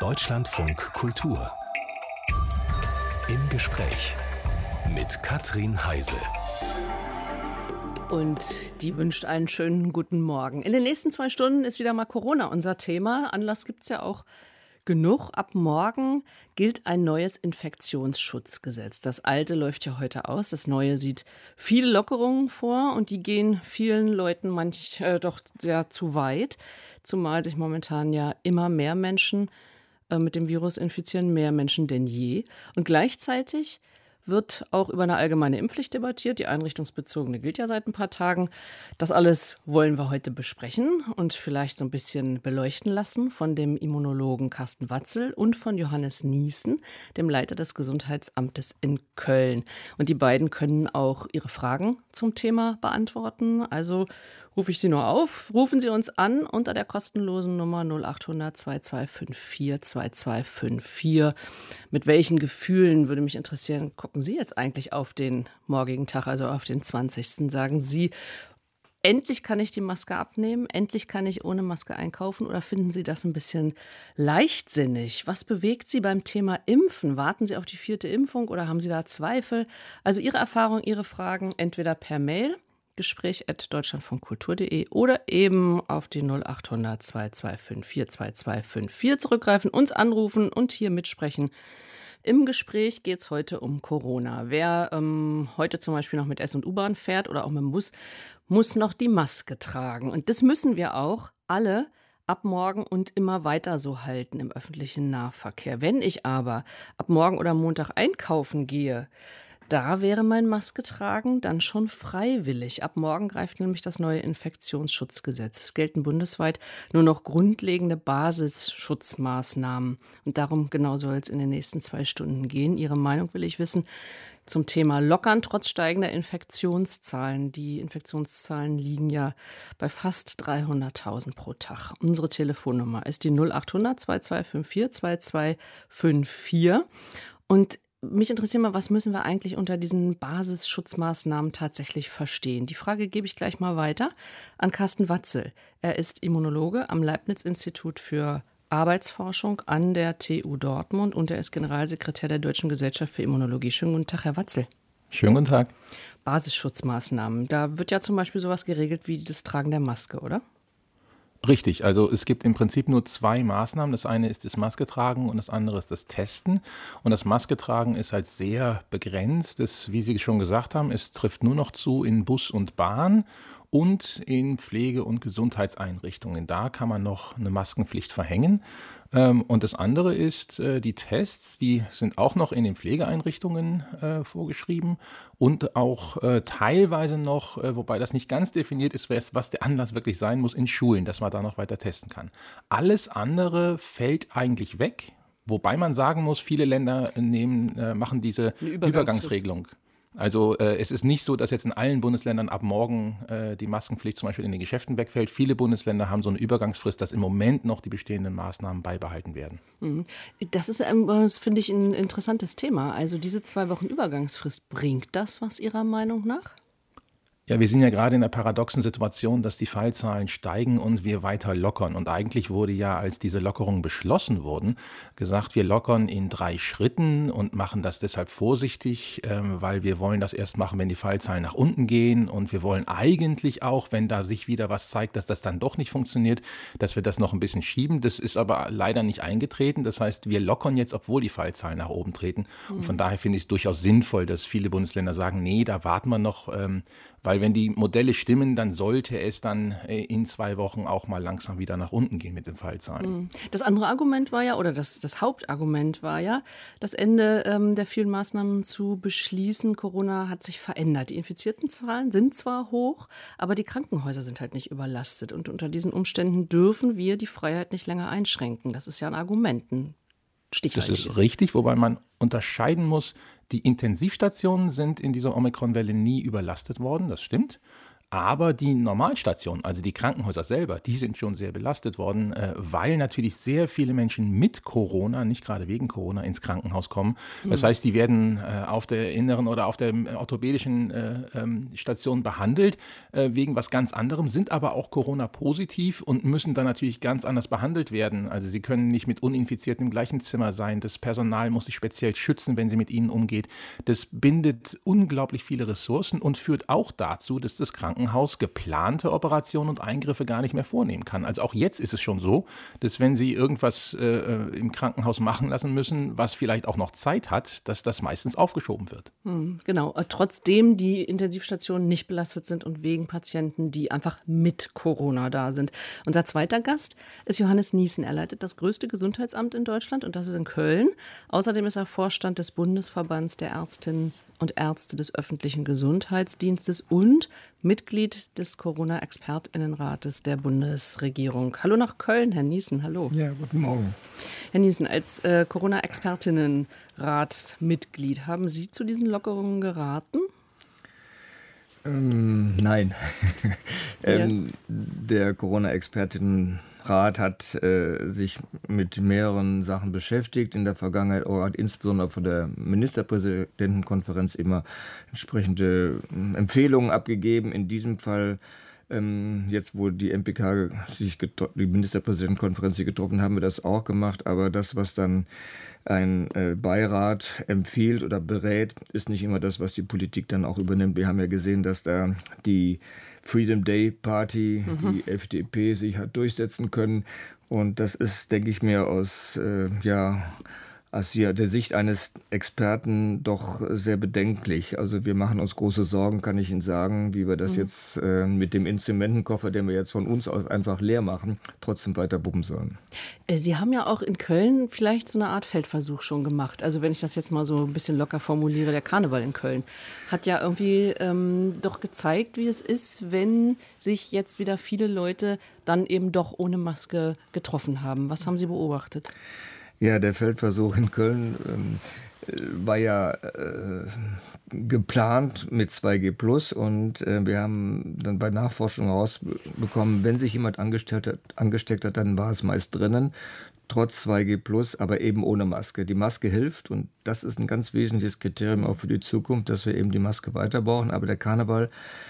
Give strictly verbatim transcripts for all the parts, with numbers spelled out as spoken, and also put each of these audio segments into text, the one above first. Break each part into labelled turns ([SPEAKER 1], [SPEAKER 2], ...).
[SPEAKER 1] Deutschlandfunk Kultur. Im Gespräch mit Katrin Heise.
[SPEAKER 2] Und die wünscht einen schönen guten Morgen. In den nächsten zwei Stunden ist wieder mal Corona unser Thema. Anlass gibt es ja auch genug. Ab morgen gilt ein neues Infektionsschutzgesetz. Das alte läuft ja heute aus. Das neue sieht viele Lockerungen vor und die gehen vielen Leuten manch äh, doch sehr zu weit. Zumal sich momentan ja immer mehr Menschen äh, mit dem Virus infizieren, mehr Menschen denn je. Und gleichzeitig wird auch über eine allgemeine Impfpflicht debattiert. Die einrichtungsbezogene gilt ja seit ein paar Tagen. Das alles wollen wir heute besprechen und vielleicht so ein bisschen beleuchten lassen von dem Immunologen Carsten Watzel und von Johannes Niesen, dem Leiter des Gesundheitsamtes in Köln. Und die beiden können auch ihre Fragen zum Thema beantworten. Also rufe ich Sie nur auf. Rufen Sie uns an unter der kostenlosen Nummer null acht hundert zwei zwei fünf vier zwei zwei fünf vier. Mit welchen Gefühlen, würde mich interessieren, gucken Sie jetzt eigentlich auf den morgigen Tag, also auf den zwanzigsten Sagen Sie, endlich kann ich die Maske abnehmen, endlich kann ich ohne Maske einkaufen, oder finden Sie das ein bisschen leichtsinnig? Was bewegt Sie beim Thema Impfen? Warten Sie auf die vierte Impfung oder haben Sie da Zweifel? Also Ihre Erfahrung, Ihre Fragen entweder per Mail, gespräch at deutschlandfunkkultur punkt de, oder eben auf die null acht hundert zwei zwei fünf vier zwei zwei fünf vier zurückgreifen, uns anrufen und hier mitsprechen. Im Gespräch geht es heute um Corona. Wer ähm, heute zum Beispiel noch mit S- und U-Bahn fährt oder auch mit dem Bus, muss noch die Maske tragen. Und das müssen wir auch alle ab morgen und immer weiter so halten im öffentlichen Nahverkehr. Wenn ich aber ab morgen oder Montag einkaufen gehe, da wäre mein Maske tragen dann schon freiwillig. Ab morgen greift nämlich das neue Infektionsschutzgesetz. Es gelten bundesweit nur noch grundlegende Basisschutzmaßnahmen. Und darum genau soll es in den nächsten zwei Stunden gehen. Ihre Meinung will ich wissen zum Thema Lockern trotz steigender Infektionszahlen. Die Infektionszahlen liegen ja bei fast dreihunderttausend pro Tag. Unsere Telefonnummer ist die null acht hundert zwei zwei fünf vier zwei zwei fünf vier. Und mich interessiert mal, was müssen wir eigentlich unter diesen Basisschutzmaßnahmen tatsächlich verstehen? Die Frage gebe ich gleich mal weiter an Carsten Watzel. Er ist Immunologe am Leibniz-Institut für Arbeitsforschung an der T U Dortmund und er ist Generalsekretär der Deutschen Gesellschaft für Immunologie. Schönen guten Tag, Herr Watzel.
[SPEAKER 3] Schönen guten Tag.
[SPEAKER 2] Basisschutzmaßnahmen, da wird ja zum Beispiel sowas geregelt wie das Tragen der Maske, oder?
[SPEAKER 3] Richtig, also es gibt im Prinzip nur zwei Maßnahmen. Das eine ist das Masketragen und das andere ist das Testen. Und das Masketragen ist halt sehr begrenzt. Das, wie Sie schon gesagt haben, es trifft nur noch zu in Bus und Bahn und in Pflege- und Gesundheitseinrichtungen. Da kann man noch eine Maskenpflicht verhängen. Und das andere ist, die Tests, die sind auch noch in den Pflegeeinrichtungen äh, vorgeschrieben und auch äh, teilweise noch, äh, wobei das nicht ganz definiert ist, was der Anlass wirklich sein muss, in Schulen, dass man da noch weiter testen kann. Alles andere fällt eigentlich weg, wobei man sagen muss, viele Länder nehmen, äh, machen diese Übergangsregelung. Also äh, es ist nicht so, dass jetzt in allen Bundesländern ab morgen äh, die Maskenpflicht zum Beispiel in den Geschäften wegfällt. Viele Bundesländer haben so eine Übergangsfrist, dass im Moment noch die bestehenden Maßnahmen beibehalten werden.
[SPEAKER 2] Das ist, das finde ich, ein interessantes Thema. Also diese zwei Wochen Übergangsfrist, bringt das was Ihrer Meinung nach?
[SPEAKER 3] Ja, wir sind ja gerade in der paradoxen Situation, dass die Fallzahlen steigen und wir weiter lockern. Und eigentlich wurde ja, als diese Lockerungen beschlossen wurden, gesagt, wir lockern in drei Schritten und machen das deshalb vorsichtig, ähm, weil wir wollen das erst machen, wenn die Fallzahlen nach unten gehen. Und wir wollen eigentlich auch, wenn da sich wieder was zeigt, dass das dann doch nicht funktioniert, dass wir das noch ein bisschen schieben. Das ist aber leider nicht eingetreten. Das heißt, wir lockern jetzt, obwohl die Fallzahlen nach oben treten. Mhm. Und von daher finde ich es durchaus sinnvoll, dass viele Bundesländer sagen, nee, da warten wir noch, ähm, weil wenn die Modelle stimmen, dann sollte es dann in zwei Wochen auch mal langsam wieder nach unten gehen mit den Fallzahlen.
[SPEAKER 2] Das andere Argument war ja, oder das, das Hauptargument war ja, das Ende ähm, der vielen Maßnahmen zu beschließen. Corona hat sich verändert. Die infizierten Zahlen sind zwar hoch, aber die Krankenhäuser sind halt nicht überlastet. Und unter diesen Umständen dürfen wir die Freiheit nicht länger einschränken. Das ist ja ein Argument, ein
[SPEAKER 3] Das ist richtig, wobei man unterscheiden muss, die Intensivstationen sind in dieser Omikron-Welle nie überlastet worden, das stimmt. Aber die Normalstationen, also die Krankenhäuser selber, die sind schon sehr belastet worden, äh, weil natürlich sehr viele Menschen mit Corona, nicht gerade wegen Corona, ins Krankenhaus kommen. Das heißt, die werden äh, auf der inneren oder auf der orthopädischen äh, ähm, Station behandelt, äh, wegen was ganz anderem, sind aber auch Corona-positiv und müssen dann natürlich ganz anders behandelt werden. Also sie können nicht mit Uninfizierten im gleichen Zimmer sein. Das Personal muss sich speziell schützen, wenn sie mit ihnen umgeht. Das bindet unglaublich viele Ressourcen und führt auch dazu, dass das Krankenhaus Haus geplante Operationen und Eingriffe gar nicht mehr vornehmen kann. Also auch jetzt ist es schon so, dass wenn Sie irgendwas äh, im Krankenhaus machen lassen müssen, was vielleicht auch noch Zeit hat, dass das meistens aufgeschoben wird.
[SPEAKER 2] Hm, genau, trotzdem die Intensivstationen nicht belastet sind und wegen Patienten, die einfach mit Corona da sind. Unser zweiter Gast ist Johannes Niesen. Er leitet das größte Gesundheitsamt in Deutschland und das ist in Köln. Außerdem ist er Vorstand des Bundesverbands der Ärztinnen und Ärzte des öffentlichen Gesundheitsdienstes und Mitglied des Corona-ExpertInnenrates der Bundesregierung. Hallo nach Köln, Herr Niesen, hallo.
[SPEAKER 4] Ja, guten Morgen.
[SPEAKER 2] Herr Niesen, als äh, Corona-ExpertInnenrat-Mitglied, haben Sie zu diesen Lockerungen geraten?
[SPEAKER 4] Ähm, nein. ähm,
[SPEAKER 2] Ja.
[SPEAKER 4] Der Corona-Expertinnenrat hat äh, sich mit mehreren Sachen beschäftigt. In der Vergangenheit auch hat insbesondere von der Ministerpräsidentenkonferenz immer entsprechende äh, Empfehlungen abgegeben. In diesem Fall ähm, jetzt, wo die M P K sich getro- die Ministerpräsidentenkonferenz sich getroffen haben, wir das auch gemacht. Aber das, was dann ein äh, Beirat empfiehlt oder berät, ist nicht immer das, was die Politik dann auch übernimmt. Wir haben ja gesehen, dass da die Freedom Day Party, mhm. die F D P, sich hat durchsetzen können. Und das ist, denke ich mir, aus äh, ja, aus der Sicht eines Experten doch sehr bedenklich. Also wir machen uns große Sorgen, kann ich Ihnen sagen, wie wir das mhm. jetzt äh, mit dem Instrumentenkoffer, den wir jetzt von uns aus einfach leer machen, trotzdem weiter wuppen sollen.
[SPEAKER 2] Sie haben ja auch in Köln vielleicht so eine Art Feldversuch schon gemacht. Also wenn ich das jetzt mal so ein bisschen locker formuliere, der Karneval in Köln hat ja irgendwie ähm, doch gezeigt, wie es ist, wenn sich jetzt wieder viele Leute dann eben doch ohne Maske getroffen haben. Was haben Sie beobachtet?
[SPEAKER 4] Ja, der Feldversuch in Köln ähm, war ja äh, geplant mit zwei G plus und äh, wir haben dann bei Nachforschung herausbekommen, wenn sich jemand angesteckt hat, angesteckt hat, dann war es meist drinnen, trotz zwei G plus, aber eben ohne Maske. Die Maske hilft und das ist ein ganz wesentliches Kriterium auch für die Zukunft, dass wir eben die Maske weiter brauchen, aber der Karneval,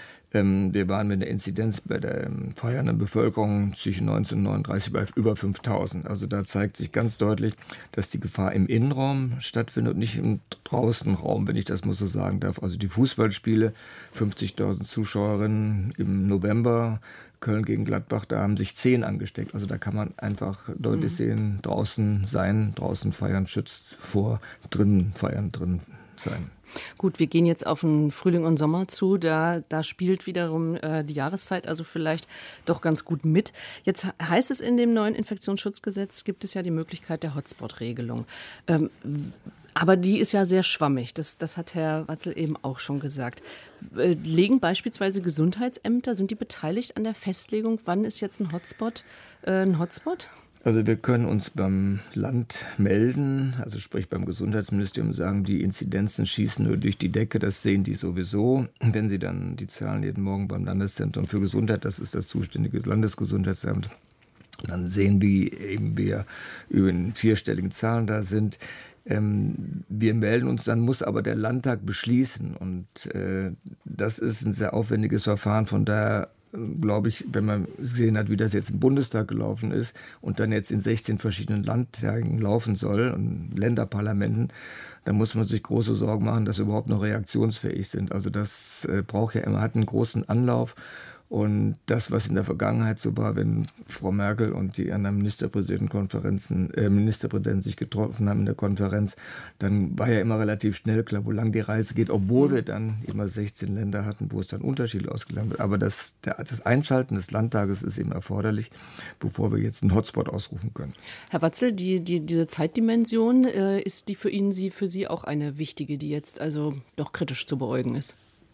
[SPEAKER 4] wir waren mit der Inzidenz bei der feiernden Bevölkerung zwischen neunzehnhundertneununddreißig bei über fünftausend. Also da zeigt sich ganz deutlich, dass die Gefahr im Innenraum stattfindet und nicht im Draußenraum, wenn ich das mal so sagen darf. Also die Fußballspiele, fünfzigtausend Zuschauerinnen im November, Köln gegen Gladbach, da haben sich zehn angesteckt. Also da kann man einfach deutlich mhm. sehen, draußen sein, draußen feiern schützt vor drinnen feiern, drinnen sein.
[SPEAKER 2] Gut, wir gehen jetzt auf den Frühling und Sommer zu. Da, da spielt wiederum äh, die Jahreszeit also vielleicht doch ganz gut mit. Jetzt heißt es in dem neuen Infektionsschutzgesetz, gibt es ja die Möglichkeit der Hotspot-Regelung. Ähm, aber die ist ja sehr schwammig. Das, das hat Herr Watzel eben auch schon gesagt. Äh, legen beispielsweise Gesundheitsämter, sind die beteiligt an der Festlegung, wann ist jetzt ein Hotspot äh, ein Hotspot?
[SPEAKER 4] Also wir können uns beim Land melden, also sprich beim Gesundheitsministerium sagen, die Inzidenzen schießen nur durch die Decke, das sehen die sowieso. Wenn sie dann die Zahlen jeden Morgen beim Landeszentrum für Gesundheit, das ist das zuständige Landesgesundheitsamt, dann sehen wir eben, wir über den vierstelligen Zahlen da sind. Ähm, wir melden uns, dann muss aber der Landtag beschließen und äh, das ist ein sehr aufwendiges Verfahren, von daher glaube ich, wenn man gesehen hat, wie das jetzt im Bundestag gelaufen ist und dann jetzt in sechzehn verschiedenen Landtagen laufen soll und Länderparlamenten, dann muss man sich große Sorgen machen, dass wir überhaupt noch reaktionsfähig sind. Also das äh, braucht ja immer, hat einen großen Anlauf. Und das, was in der Vergangenheit so war, wenn Frau Merkel und die anderen Ministerpräsidentenkonferenzen, äh, Ministerpräsidenten sich getroffen haben in der Konferenz, dann war ja immer relativ schnell klar, wo lang die Reise geht, obwohl wir dann immer sechzehn Länder hatten, wo es dann unterschiedlich ausgelangt wird. Aber das, der, das Einschalten des Landtages ist eben erforderlich, bevor wir jetzt einen Hotspot ausrufen können.
[SPEAKER 2] Herr Watzel, die, die, diese Zeitdimension, äh, ist die für Ihnen, Sie, für Sie auch eine wichtige, die jetzt also doch kritisch zu beäugen ist?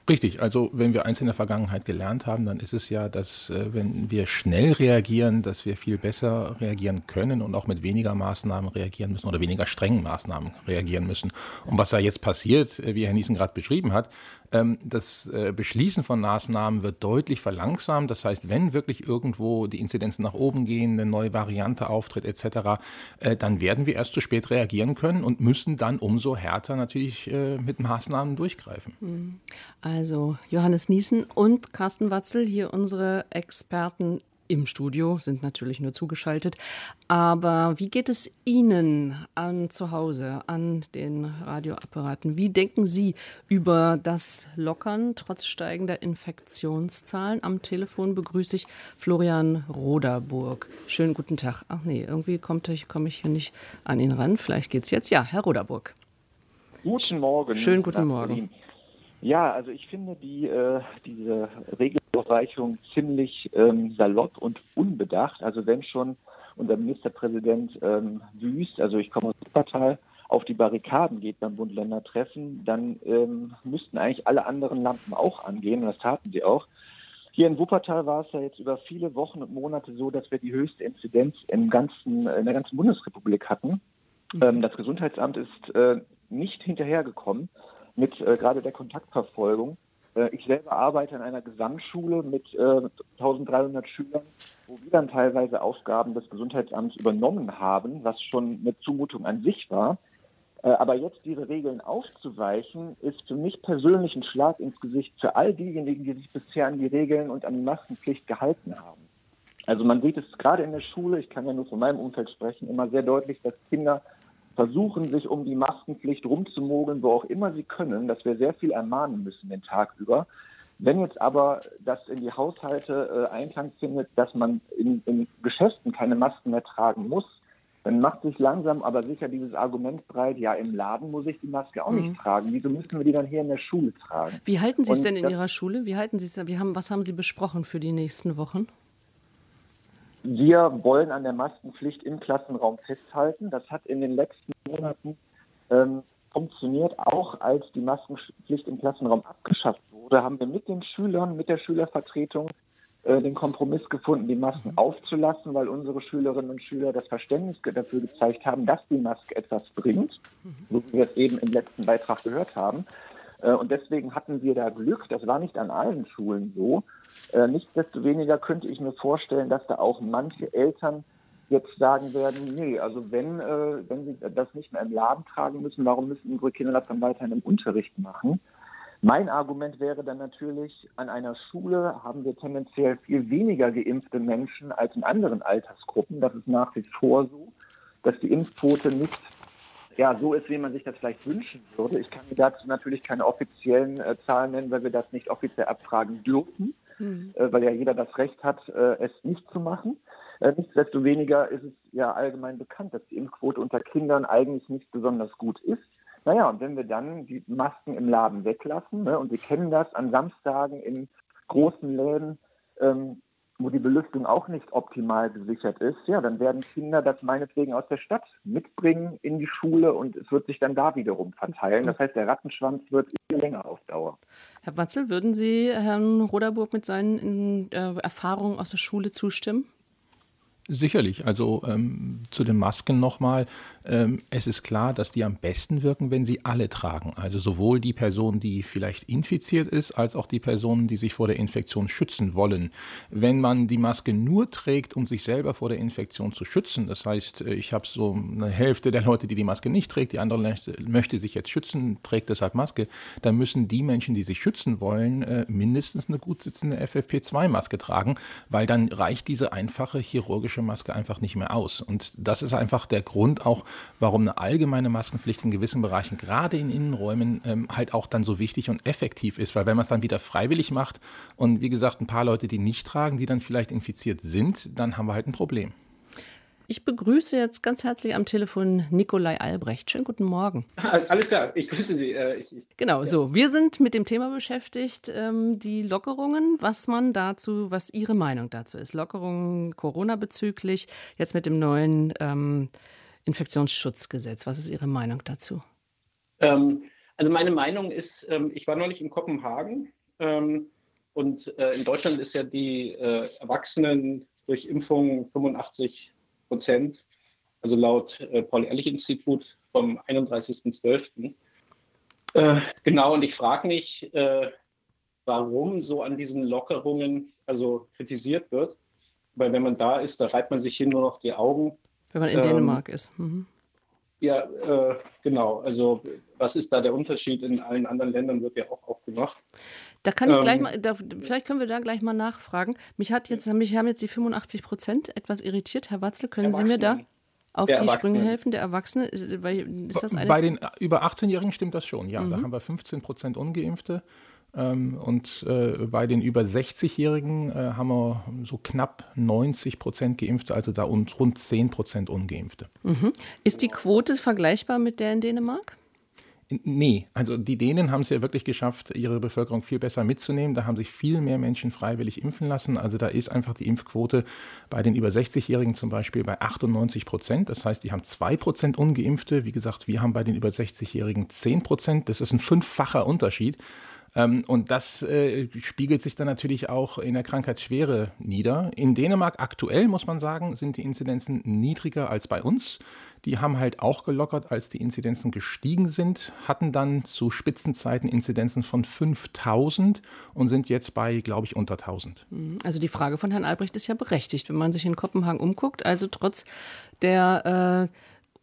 [SPEAKER 3] Richtig, also wenn wir eins in der Vergangenheit gelernt haben, dann ist es ja, dass äh, wenn wir schnell reagieren, dass wir viel besser reagieren können und auch mit weniger Maßnahmen reagieren müssen oder weniger strengen Maßnahmen reagieren müssen. Und was da jetzt passiert, äh, wie Herr Niesen gerade beschrieben hat, ähm, das äh, Beschließen von Maßnahmen wird deutlich verlangsamt. Das heißt, wenn wirklich irgendwo die Inzidenzen nach oben gehen, eine neue Variante auftritt et cetera, äh, dann werden wir erst zu spät reagieren können und müssen dann umso härter natürlich äh, mit Maßnahmen durchgreifen.
[SPEAKER 2] Mhm. Also Johannes Niesen und Carsten Watzel, hier unsere Experten im Studio, sind natürlich nur zugeschaltet. Aber wie geht es Ihnen an zu Hause, an den Radioapparaten? Wie denken Sie über das Lockern trotz steigender Infektionszahlen? Am Telefon begrüße ich Florian Roderburg. Schönen guten Tag. Ach nee, irgendwie komme ich, komm ich hier nicht an ihn ran. Vielleicht geht's jetzt. Ja, Herr Roderburg.
[SPEAKER 5] Guten Morgen.
[SPEAKER 2] Schönen guten Morgen.
[SPEAKER 5] Ja, also ich finde die, äh, diese Regelbereichung ziemlich ähm, salopp und unbedacht. Also wenn schon unser Ministerpräsident ähm, Wüst, also ich komme aus Wuppertal, auf die Barrikaden geht beim Bund-Länder-Treffen, dann ähm, müssten eigentlich alle anderen Lampen auch angehen und das taten sie auch. Hier in Wuppertal war es ja jetzt über viele Wochen und Monate so, dass wir die höchste Inzidenz im ganzen, in der ganzen Bundesrepublik hatten. Mhm. Ähm, das Gesundheitsamt ist äh, nicht hinterhergekommen mit äh, gerade der Kontaktverfolgung. Äh, ich selber arbeite in einer Gesamtschule mit äh, dreizehnhundert Schülern, wo wir dann teilweise Aufgaben des Gesundheitsamts übernommen haben, was schon eine Zumutung an sich war. Äh, aber jetzt diese Regeln aufzuweichen, ist für mich persönlich ein Schlag ins Gesicht für all diejenigen, die sich bisher an die Regeln und an die Maskenpflicht gehalten haben. Also man sieht es gerade in der Schule, ich kann ja nur von meinem Umfeld sprechen, immer sehr deutlich, dass Kinder versuchen, sich um die Maskenpflicht rumzumogeln, wo auch immer sie können, dass wir sehr viel ermahnen müssen den Tag über. Wenn jetzt aber das in die Haushalte äh, Einklang findet, dass man in, in Geschäften keine Masken mehr tragen muss, dann macht sich langsam aber sicher dieses Argument breit, ja, im Laden muss ich die Maske auch mhm. nicht tragen. Wieso müssen wir die dann hier in der Schule tragen?
[SPEAKER 2] Wie halten Sie es
[SPEAKER 5] Und
[SPEAKER 2] denn in
[SPEAKER 5] das,
[SPEAKER 2] Ihrer Schule? Wie halten Sie es? Wie haben, was haben Sie besprochen für die nächsten Wochen?
[SPEAKER 5] Wir wollen an der Maskenpflicht im Klassenraum festhalten. Das hat in den letzten Monaten ähm, funktioniert. Auch als die Maskenpflicht im Klassenraum abgeschafft wurde, haben wir mit den Schülern, mit der Schülervertretung äh, den Kompromiss gefunden, die Masken aufzulassen, weil unsere Schülerinnen und Schüler das Verständnis dafür gezeigt haben, dass die Maske etwas bringt, so wie wir es eben im letzten Beitrag gehört haben. Äh, und deswegen hatten wir da Glück. Das war nicht an allen Schulen so. Äh, nichtsdestoweniger könnte ich mir vorstellen, dass da auch manche Eltern jetzt sagen werden, nee, also wenn, äh, wenn sie das nicht mehr im Laden tragen müssen, warum müssen unsere Kinder das dann weiterhin im Unterricht machen? Mein Argument wäre dann natürlich, an einer Schule haben wir tendenziell viel weniger geimpfte Menschen als in anderen Altersgruppen. Das ist nach wie vor so, dass die Impfquote nicht ja, so ist, wie man sich das vielleicht wünschen würde. Ich kann mir dazu natürlich keine offiziellen äh, Zahlen nennen, weil wir das nicht offiziell abfragen dürfen. Mhm. Weil ja jeder das Recht hat, es nicht zu machen. Nichtsdestoweniger ist es ja allgemein bekannt, dass die Impfquote unter Kindern eigentlich nicht besonders gut ist. Naja, und wenn wir dann die Masken im Laden weglassen, ne, und wir kennen das an Samstagen in großen Läden, ähm, wo die Belüftung auch nicht optimal gesichert ist, ja, dann werden Kinder das meinetwegen aus der Stadt mitbringen in die Schule und es wird sich dann da wiederum verteilen. Das heißt, der Rattenschwanz wird immer länger auf Dauer.
[SPEAKER 2] Herr Watzel, würden Sie Herrn Roderburg mit seinen äh, Erfahrungen aus der Schule zustimmen?
[SPEAKER 3] Sicherlich. Also ähm, zu den Masken nochmal. Ähm, es ist klar, dass die am besten wirken, wenn sie alle tragen. Also sowohl die Person, die vielleicht infiziert ist, als auch die Personen, die sich vor der Infektion schützen wollen. Wenn man die Maske nur trägt, um sich selber vor der Infektion zu schützen, das heißt, ich habe so eine Hälfte der Leute, die die Maske nicht trägt, die andere möchte sich jetzt schützen, trägt deshalb Maske, dann müssen die Menschen, die sich schützen wollen, äh, mindestens eine gut sitzende F F P zwei Maske tragen, weil dann reicht diese einfache chirurgische Maske einfach nicht mehr aus. Und das ist einfach der Grund auch, warum eine allgemeine Maskenpflicht in gewissen Bereichen, gerade in Innenräumen, ähm, halt auch dann so wichtig und effektiv ist. Weil wenn man es dann wieder freiwillig macht und wie gesagt ein paar Leute, die nicht tragen, die dann vielleicht infiziert sind, dann haben wir halt ein Problem.
[SPEAKER 2] Ich begrüße jetzt ganz herzlich am Telefon Nikolai Albrecht. Schönen guten Morgen.
[SPEAKER 6] Alles klar, ich grüße Sie. Ich, ich,
[SPEAKER 2] genau,
[SPEAKER 6] ja.
[SPEAKER 2] so. Wir sind mit dem Thema beschäftigt, ähm, die Lockerungen, was man dazu, was Ihre Meinung dazu ist. Lockerungen Corona bezüglich, jetzt mit dem neuen ähm, Infektionsschutzgesetz. Was ist Ihre Meinung dazu?
[SPEAKER 6] Ähm, also meine Meinung ist, ähm, ich war neulich in Kopenhagen Ähm, und äh, in Deutschland ist ja die äh, Erwachsenen durch Impfung fünfundachtzig Prozent, also laut äh, Paul-Ehrlich-Institut vom einunddreißigsten zwölften Äh, genau, und ich frage mich, äh, warum so an diesen Lockerungen also kritisiert wird. Weil wenn man da ist, da reibt man sich hin nur noch die Augen.
[SPEAKER 2] Wenn man in ähm, Dänemark ist. Mhm.
[SPEAKER 6] Ja, äh, genau. Also was ist da der Unterschied? In allen anderen Ländern wird ja auch aufgemacht.
[SPEAKER 2] Da kann ich ähm, gleich mal, da, vielleicht können wir da gleich mal nachfragen. Mich hat jetzt, mich haben jetzt die fünfundachtzig Prozent etwas irritiert. Herr Watzle, können Sie mir da auf die Sprünge helfen, der Erwachsene? Ist, ist das eine
[SPEAKER 3] Bei den über achtzehnjährigen stimmt das schon, ja. Mhm. Da haben wir fünfzehn Prozent Ungeimpfte. Ähm, und äh, bei den über sechzigjährigen äh, haben wir so knapp neunzig Prozent Geimpfte, also da und rund zehn Prozent Ungeimpfte.
[SPEAKER 2] Mhm. Ist die Quote vergleichbar mit der in Dänemark?
[SPEAKER 3] Nee, also die Dänen haben es ja wirklich geschafft, ihre Bevölkerung viel besser mitzunehmen. Da haben sich viel mehr Menschen freiwillig impfen lassen. Also da ist einfach die Impfquote bei den über sechzigjährigen zum Beispiel bei achtundneunzig Prozent. Das heißt, die haben zwei Prozent Ungeimpfte. Wie gesagt, wir haben bei den über sechzigjährigen zehn Prozent. Das ist ein fünffacher Unterschied. Ähm, und das äh, spiegelt sich dann natürlich auch in der Krankheitsschwere nieder. In Dänemark aktuell, muss man sagen, sind die Inzidenzen niedriger als bei uns. Die haben halt auch gelockert, als die Inzidenzen gestiegen sind, hatten dann zu Spitzenzeiten Inzidenzen von fünftausend und sind jetzt bei, glaube ich, unter tausend.
[SPEAKER 2] Also die Frage von Herrn Albrecht ist ja berechtigt, wenn man sich in Kopenhagen umguckt. Also trotz der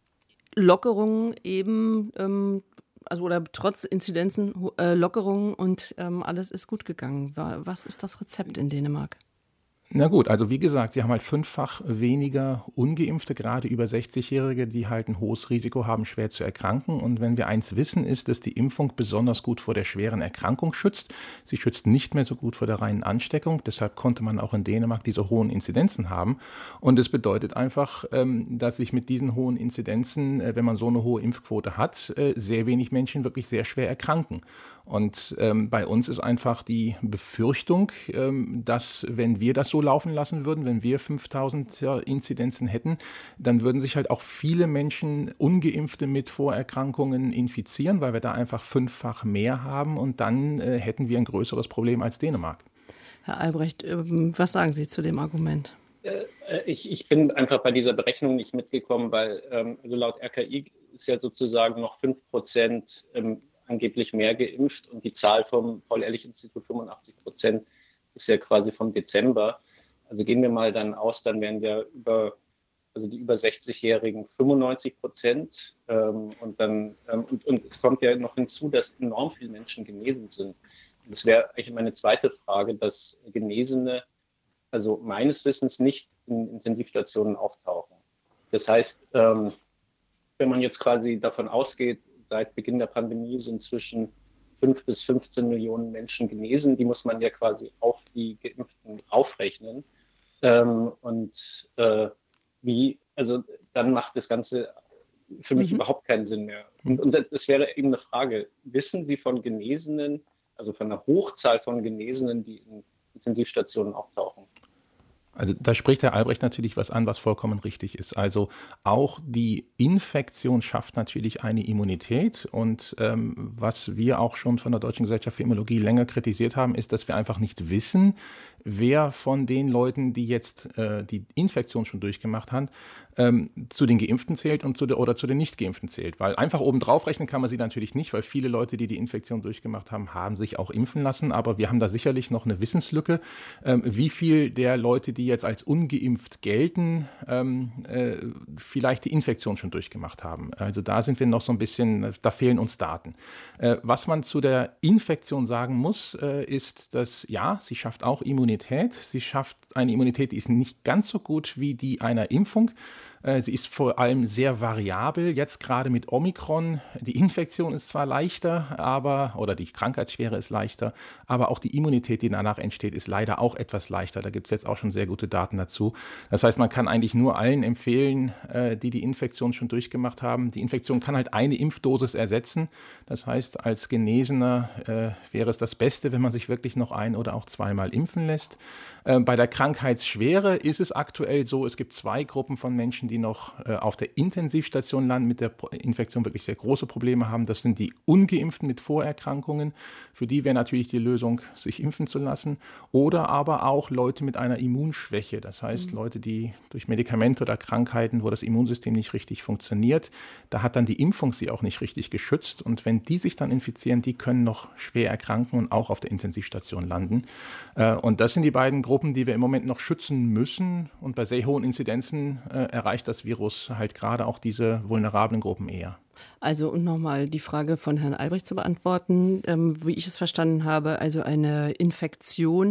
[SPEAKER 2] äh, Lockerungen eben, ähm, also oder trotz Inzidenzen, äh, Lockerungen und ähm, alles ist gut gegangen. Was ist das Rezept in Dänemark?
[SPEAKER 3] Na gut, also wie gesagt, sie haben halt fünffach weniger Ungeimpfte, gerade über sechzigjährige, die halt ein hohes Risiko haben, schwer zu erkranken. Und wenn wir eins wissen, ist, dass die Impfung besonders gut vor der schweren Erkrankung schützt. Sie schützt nicht mehr so gut vor der reinen Ansteckung. Deshalb konnte man auch in Dänemark diese hohen Inzidenzen haben. Und es bedeutet einfach, dass sich mit diesen hohen Inzidenzen, wenn man so eine hohe Impfquote hat, sehr wenig Menschen wirklich sehr schwer erkranken. Und ähm, bei uns ist einfach die Befürchtung, ähm, dass wenn wir das so laufen lassen würden, wenn wir fünftausend ja, Inzidenzen hätten, dann würden sich halt auch viele Menschen, Ungeimpfte mit Vorerkrankungen infizieren, weil wir da einfach fünffach mehr haben und dann äh, hätten wir ein größeres Problem als Dänemark.
[SPEAKER 2] Herr Albrecht, ähm, was sagen Sie zu dem Argument?
[SPEAKER 6] Äh, ich, ich bin einfach bei dieser Berechnung nicht mitgekommen, weil ähm, also laut R K I ist ja sozusagen noch fünf Prozent ähm, angeblich mehr geimpft und die Zahl vom Paul-Ehrlich-Institut fünfundachtzig Prozent ist ja quasi vom Dezember. Also gehen wir mal dann aus, dann wären ja über, also die über sechzigjährigen fünfundneunzig Prozent ähm, und dann ähm, und, und es kommt ja noch hinzu, dass enorm viele Menschen genesen sind. Und das wäre eigentlich meine zweite Frage, dass Genesene, also meines Wissens nicht in Intensivstationen auftauchen. Das heißt, ähm, wenn man jetzt quasi davon ausgeht, seit Beginn der Pandemie sind zwischen fünf bis fünfzehn Millionen Menschen genesen. Die muss man ja quasi auf die Geimpften aufrechnen. Ähm, und äh, wie, also dann macht das Ganze für mich mhm. überhaupt keinen Sinn mehr. Und, und das wäre eben eine Frage, wissen Sie von Genesenen, also von einer Hochzahl von Genesenen, die in Intensivstationen auftauchen?
[SPEAKER 3] Also da spricht Herr Albrecht natürlich was an, was vollkommen richtig ist. Also auch die Infektion schafft natürlich eine Immunität. Und ähm, was wir auch schon von der Deutschen Gesellschaft für Immunologie länger kritisiert haben, ist, dass wir einfach nicht wissen, wer von den Leuten, die jetzt äh, die Infektion schon durchgemacht haben, ähm, zu den Geimpften zählt und zu der, oder zu den Nicht-Geimpften zählt. Weil einfach obendrauf rechnen kann man sie natürlich nicht, weil viele Leute, die die Infektion durchgemacht haben, haben sich auch impfen lassen. Aber wir haben da sicherlich noch eine Wissenslücke, ähm, wie viel der Leute, die jetzt als ungeimpft gelten, ähm, äh, vielleicht die Infektion schon durchgemacht haben. Also da sind wir noch so ein bisschen, da fehlen uns Daten. Äh, was man zu der Infektion sagen muss, äh, ist, dass ja, sie schafft auch Immunität. Sie schafft eine Immunität, die ist nicht ganz so gut wie die einer Impfung. Sie ist vor allem sehr variabel. Jetzt gerade mit Omikron. Die Infektion ist zwar leichter, aber oder die Krankheitsschwere ist leichter, aber auch die Immunität, die danach entsteht, ist leider auch etwas leichter. Da gibt es jetzt auch schon sehr gute Daten dazu. Das heißt, man kann eigentlich nur allen empfehlen, die die Infektion schon durchgemacht haben. Die Infektion kann halt eine Impfdosis ersetzen. Das heißt, als Genesener äh, wäre es das Beste, wenn man sich wirklich noch ein- oder auch zweimal impfen lässt. Äh, bei der Krankheitsschwere ist es aktuell so, es gibt zwei Gruppen von Menschen, Menschen, die noch äh, auf der Intensivstation landen, mit der Infektion wirklich sehr große Probleme haben. Das sind die Ungeimpften mit Vorerkrankungen. Für die wäre natürlich die Lösung, sich impfen zu lassen. Oder aber auch Leute mit einer Immunschwäche. Das heißt, mhm. Leute, die durch Medikamente oder Krankheiten, wo das Immunsystem nicht richtig funktioniert, da hat dann die Impfung sie auch nicht richtig geschützt. Und wenn die sich dann infizieren, die können noch schwer erkranken und auch auf der Intensivstation landen. Äh, und das sind die beiden Gruppen, die wir im Moment noch schützen müssen. Und bei sehr hohen Inzidenzen äh, erreicht das Virus halt gerade auch diese vulnerablen Gruppen eher.
[SPEAKER 2] Also und nochmal die Frage von Herrn Albrecht zu beantworten, ähm, wie ich es verstanden habe, also eine Infektion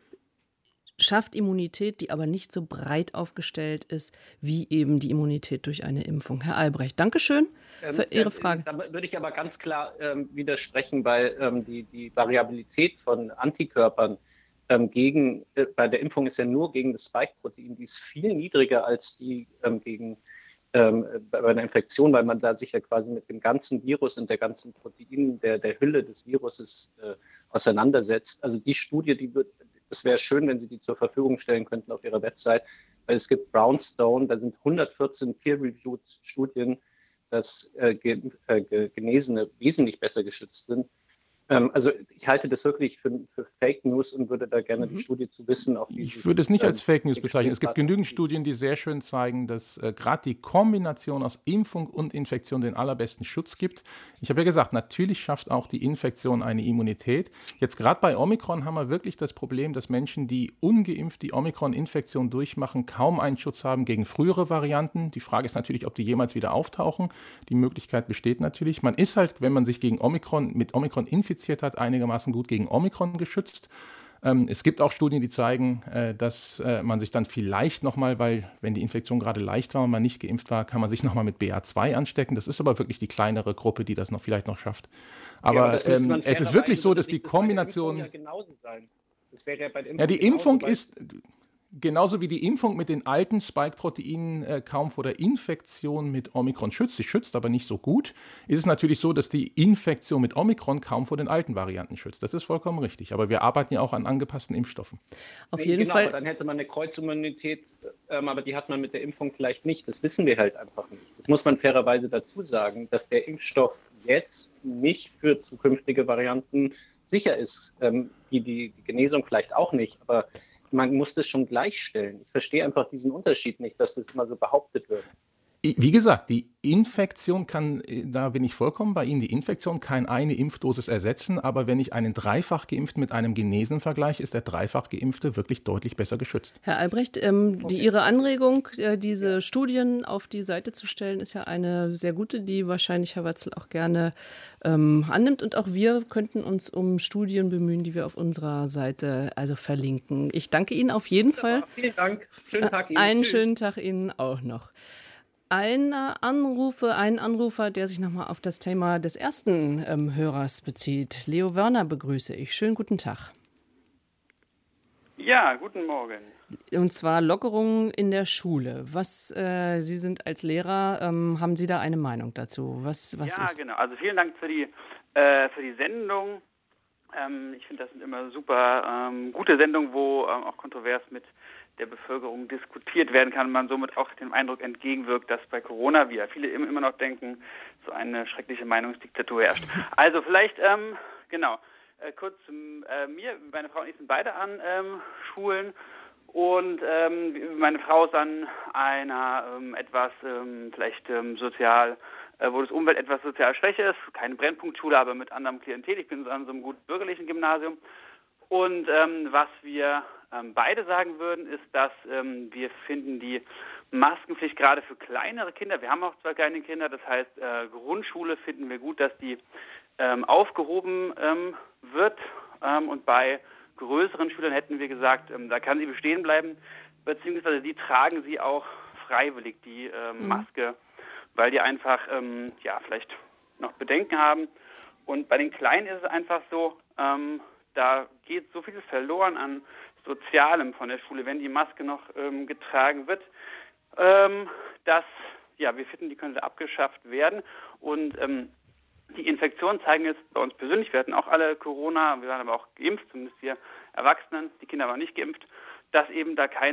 [SPEAKER 2] schafft Immunität, die aber nicht so breit aufgestellt ist, wie eben die Immunität durch eine Impfung. Herr Albrecht, Dankeschön für ähm, Ihre Frage.
[SPEAKER 6] Da würde ich aber ganz klar ähm, widersprechen, weil ähm, die, die Variabilität von Antikörpern ähm, gegen, äh, bei der Impfung ist ja nur gegen das Spike-Protein, die ist viel niedriger als die ähm, gegen ähm, bei einer Infektion, weil man da sich ja quasi mit dem ganzen Virus und der ganzen Protein, der, der Hülle des Viruses äh, auseinandersetzt. Also die Studie, die wird Es wäre schön, wenn Sie die zur Verfügung stellen könnten auf Ihrer Website, weil es gibt Brownstone, da sind hundertvierzehn Peer-Reviewed Studien, dass äh, Genesene wesentlich besser geschützt sind. Ähm, also ich halte das wirklich für, für Fake News und würde da gerne mhm. die Studie zu wissen. Auf die
[SPEAKER 3] ich würde es nicht ähm, als Fake News bezeichnen. Es gibt genügend Studien, die sehr schön zeigen, dass äh, gerade die Kombination aus Impfung und Infektion den allerbesten Schutz gibt. Ich habe ja gesagt, natürlich schafft auch die Infektion eine Immunität. Jetzt gerade bei Omikron haben wir wirklich das Problem, dass Menschen, die ungeimpft die Omikron-Infektion durchmachen, kaum einen Schutz haben gegen frühere Varianten. Die Frage ist natürlich, ob die jemals wieder auftauchen. Die Möglichkeit besteht natürlich. Man ist halt, wenn man sich gegen Omikron mit Omikron infiziert hat, einigermaßen gut gegen Omikron geschützt. Ähm, es gibt auch Studien, die zeigen, äh, dass äh, man sich dann vielleicht nochmal, weil wenn die Infektion gerade leicht war und man nicht geimpft war, kann man sich nochmal mit B A zwei anstecken. Das ist aber wirklich die kleinere Gruppe, die das noch vielleicht noch schafft. Aber, ja, aber ähm, es ist wirklich so, dass die Kombination...
[SPEAKER 6] Das genauso sein. Das wäre ja bei der
[SPEAKER 3] Impfung ja, die Impfung ist... Genauso wie die Impfung mit den alten Spike-Proteinen äh, kaum vor der Infektion mit Omikron schützt, sie schützt aber nicht so gut, ist es natürlich so, dass die Infektion mit Omikron kaum vor den alten Varianten schützt. Das ist vollkommen richtig. Aber wir arbeiten ja auch an angepassten Impfstoffen.
[SPEAKER 2] Auf jeden
[SPEAKER 6] genau,
[SPEAKER 2] Fall.
[SPEAKER 6] Aber dann hätte man eine Kreuzimmunität, ähm, aber die hat man mit der Impfung vielleicht nicht. Das wissen wir halt einfach nicht. Das muss man fairerweise dazu sagen, dass der Impfstoff jetzt nicht für zukünftige Varianten sicher ist. Ähm, die, die, die Genesung vielleicht auch nicht, aber man muss das schon gleichstellen. Ich verstehe einfach diesen Unterschied nicht, dass das immer so behauptet wird.
[SPEAKER 3] Wie gesagt, die Infektion kann, da bin ich vollkommen bei Ihnen, die Infektion kann eine Impfdosis ersetzen, aber wenn ich einen dreifach Geimpften mit einem Genesenen vergleiche, ist der dreifach Geimpfte wirklich deutlich besser geschützt.
[SPEAKER 2] Herr Albrecht, ähm, okay. die, Ihre Anregung, äh, diese Studien auf die Seite zu stellen, ist ja eine sehr gute, die wahrscheinlich Herr Watzel auch gerne ähm, annimmt. Und auch wir könnten uns um Studien bemühen, die wir auf unserer Seite also verlinken. Ich danke Ihnen auf jeden Fall.
[SPEAKER 6] Vielen Dank. Schönen Tag Ihnen.
[SPEAKER 2] Einen
[SPEAKER 6] Tschüss.
[SPEAKER 2] schönen Tag Ihnen auch noch. Ein Anrufe, ein Anrufer, der sich nochmal auf das Thema des ersten ähm, Hörers bezieht. Leo Wörner begrüße ich. Schönen guten Tag.
[SPEAKER 7] Ja, guten Morgen.
[SPEAKER 2] Und zwar Lockerungen in der Schule. Was, äh, Sie sind als Lehrer, ähm, haben Sie da eine Meinung dazu? Was, was
[SPEAKER 7] ja,
[SPEAKER 2] ist?
[SPEAKER 7] genau. Also vielen Dank für die, äh, für die Sendung. Ähm, ich finde, das sind immer super ähm, gute Sendungen, wo ähm, auch kontrovers mit der Bevölkerung diskutiert werden kann und man somit auch dem Eindruck entgegenwirkt, dass bei Corona, wie ja viele immer noch denken, so eine schreckliche Meinungsdiktatur herrscht. Also vielleicht, ähm, genau, äh, kurz zu äh, mir. Meine Frau und ich sind beide an ähm, Schulen und ähm, meine Frau ist an einer ähm, etwas ähm, vielleicht ähm, sozial, äh, wo das Umfeld etwas sozial schwächer ist, keine Brennpunktschule, aber mit anderem Klientel. Ich bin an so einem gut bürgerlichen Gymnasium. Und ähm, was wir ähm, beide sagen würden, ist, dass ähm, wir finden die Maskenpflicht gerade für kleinere Kinder, wir haben auch zwei kleine Kinder, das heißt äh, Grundschule finden wir gut, dass die ähm, aufgehoben ähm, wird. Ähm, und bei größeren Schülern hätten wir gesagt, ähm, da kann sie bestehen bleiben, beziehungsweise die tragen sie auch freiwillig, die ähm, Maske, weil die einfach ähm, ja vielleicht noch Bedenken haben. Und bei den Kleinen ist es einfach so, ähm, da geht so viel verloren an Sozialem von der Schule, wenn die Maske noch ähm, getragen wird, ähm, dass ja, wir finden, die könnte abgeschafft werden. Und ähm, die Infektionen zeigen jetzt bei uns persönlich, wir hatten auch alle Corona, wir waren aber auch geimpft, zumindest wir Erwachsenen, die Kinder waren nicht geimpft, dass eben da keine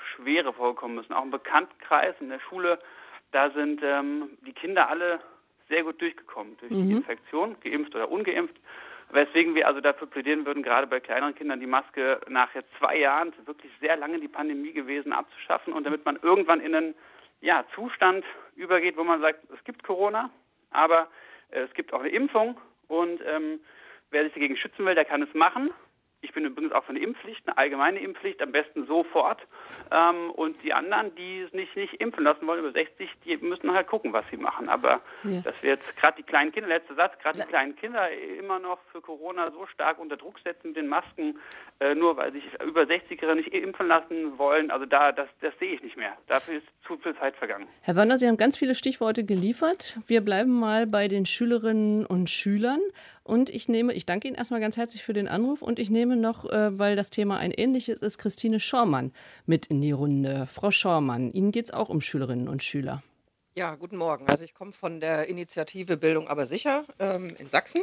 [SPEAKER 7] schwere vorkommen müssen. Auch im Bekanntenkreis, in der Schule, da sind ähm, die Kinder alle sehr gut durchgekommen durch mhm. die Infektion, geimpft oder ungeimpft. Weswegen wir also dafür plädieren würden, gerade bei kleineren Kindern die Maske nach jetzt zwei Jahren, wirklich sehr lange die Pandemie gewesen, abzuschaffen und damit man irgendwann in einen ja, Zustand übergeht, wo man sagt, es gibt Corona, aber äh, es gibt auch eine Impfung und ähm, wer sich dagegen schützen will, der kann es machen. Ich bin übrigens auch für eine Impfpflicht, eine allgemeine Impfpflicht, am besten sofort. Ähm, und die anderen, die es nicht, nicht impfen lassen wollen, über sechzig, die müssen halt gucken, was sie machen. Aber ja. dass wir jetzt gerade die kleinen Kinder, letzter Satz, gerade die kleinen Kinder immer noch für Corona so stark unter Druck setzen mit den Masken, äh, nur weil sich über sechzigjährige nicht impfen lassen wollen, also da, das, das sehe ich nicht mehr. Dafür ist zu viel Zeit vergangen.
[SPEAKER 2] Herr Wörner, Sie haben ganz viele Stichworte geliefert. Wir bleiben mal bei den Schülerinnen und Schülern. Und ich nehme, ich danke Ihnen erstmal ganz herzlich für den Anruf und ich nehme noch, äh, weil das Thema ein ähnliches ist, Christine Schormann mit in die Runde. Frau Schormann, Ihnen geht es auch um Schülerinnen und Schüler.
[SPEAKER 8] Ja, guten Morgen. Also ich komme von der Initiative Bildung aber sicher ähm, in Sachsen.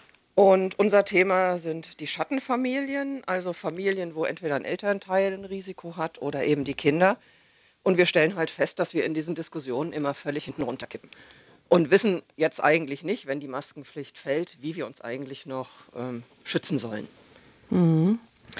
[SPEAKER 8] Und unser Thema sind die Schattenfamilien, also Familien, wo entweder ein Elternteil ein Risiko hat oder eben die Kinder. Und wir stellen halt fest, dass wir in diesen Diskussionen immer völlig hinten runterkippen. Und wissen jetzt eigentlich nicht, wenn die Maskenpflicht fällt, wie wir uns eigentlich noch ähm, schützen sollen. Mhm.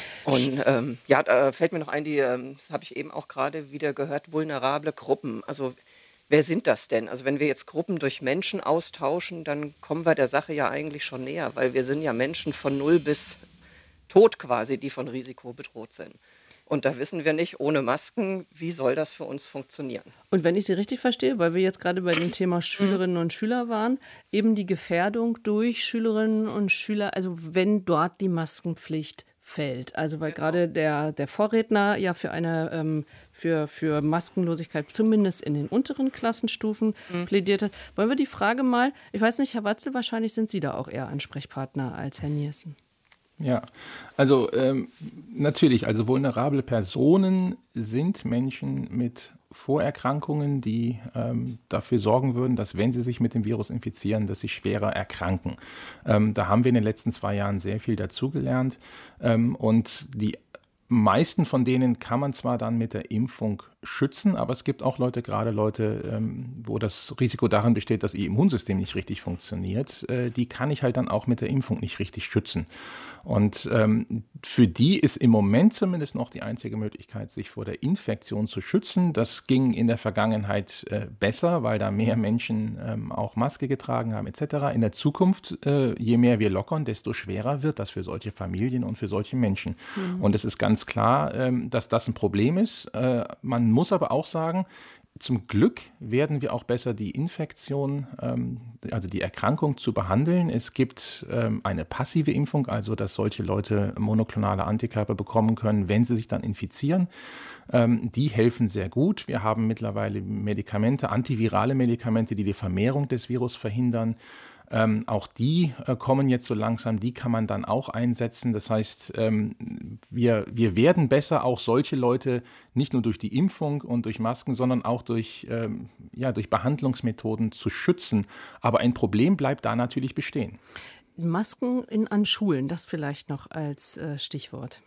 [SPEAKER 8] Und ähm, ja, da fällt mir noch ein, die, ähm, das habe ich eben auch gerade wieder gehört, vulnerable Gruppen. Also wer sind das denn? Also wenn wir jetzt Gruppen durch Menschen austauschen, dann kommen wir der Sache ja eigentlich schon näher, weil wir sind ja Menschen von null bis tot quasi, die von Risiko bedroht sind. Und da wissen wir nicht, ohne Masken, wie soll das für uns funktionieren.
[SPEAKER 2] Und wenn ich Sie richtig verstehe, weil wir jetzt gerade bei dem Thema Schülerinnen und Schüler waren, eben die Gefährdung durch Schülerinnen und Schüler, also wenn dort die Maskenpflicht fällt. Also weil genau. gerade der, der Vorredner ja für eine ähm, für, für Maskenlosigkeit zumindest in den unteren Klassenstufen mhm. plädiert hat. Wollen wir die Frage mal, ich weiß nicht, Herr Watzel, wahrscheinlich sind Sie da auch eher Ansprechpartner als Herr Niersen.
[SPEAKER 3] Ja, also ähm, natürlich, also vulnerable Personen sind Menschen mit Vorerkrankungen, die ähm, dafür sorgen würden, dass wenn sie sich mit dem Virus infizieren, dass sie schwerer erkranken. Ähm, da haben wir in den letzten zwei Jahren sehr viel dazugelernt ähm, und die meisten von denen kann man zwar dann mit der Impfung schützen, aber es gibt auch Leute, gerade Leute, ähm, wo das Risiko darin besteht, dass ihr Immunsystem nicht richtig funktioniert, äh, die kann ich halt dann auch mit der Impfung nicht richtig schützen. Und ähm, für die ist im Moment zumindest noch die einzige Möglichkeit, sich vor der Infektion zu schützen. Das ging in der Vergangenheit äh, besser, weil da mehr Menschen ähm, auch Maske getragen haben et cetera. In der Zukunft, äh, je mehr wir lockern, desto schwerer wird das für solche Familien und für solche Menschen. Mhm. Und es ist ganz klar, ähm, dass das ein Problem ist. Äh, man muss aber auch sagen, zum Glück werden wir auch besser die Infektion, ähm, also die Erkrankung zu behandeln. Es gibt ähm, eine passive Impfung, also dass solche Leute monoklonale Antikörper bekommen können, wenn sie sich dann infizieren. Ähm, die helfen sehr gut. Wir haben mittlerweile Medikamente, antivirale Medikamente, die die Vermehrung des Virus verhindern. Ähm, auch die äh, kommen jetzt so langsam, die kann man dann auch einsetzen. Das heißt, ähm, wir, wir werden besser, auch solche Leute nicht nur durch die Impfung und durch Masken, sondern auch durch, ähm, ja, durch Behandlungsmethoden zu schützen. Aber ein Problem bleibt da natürlich bestehen.
[SPEAKER 2] Masken in, an Schulen, das vielleicht noch als äh, Stichwort.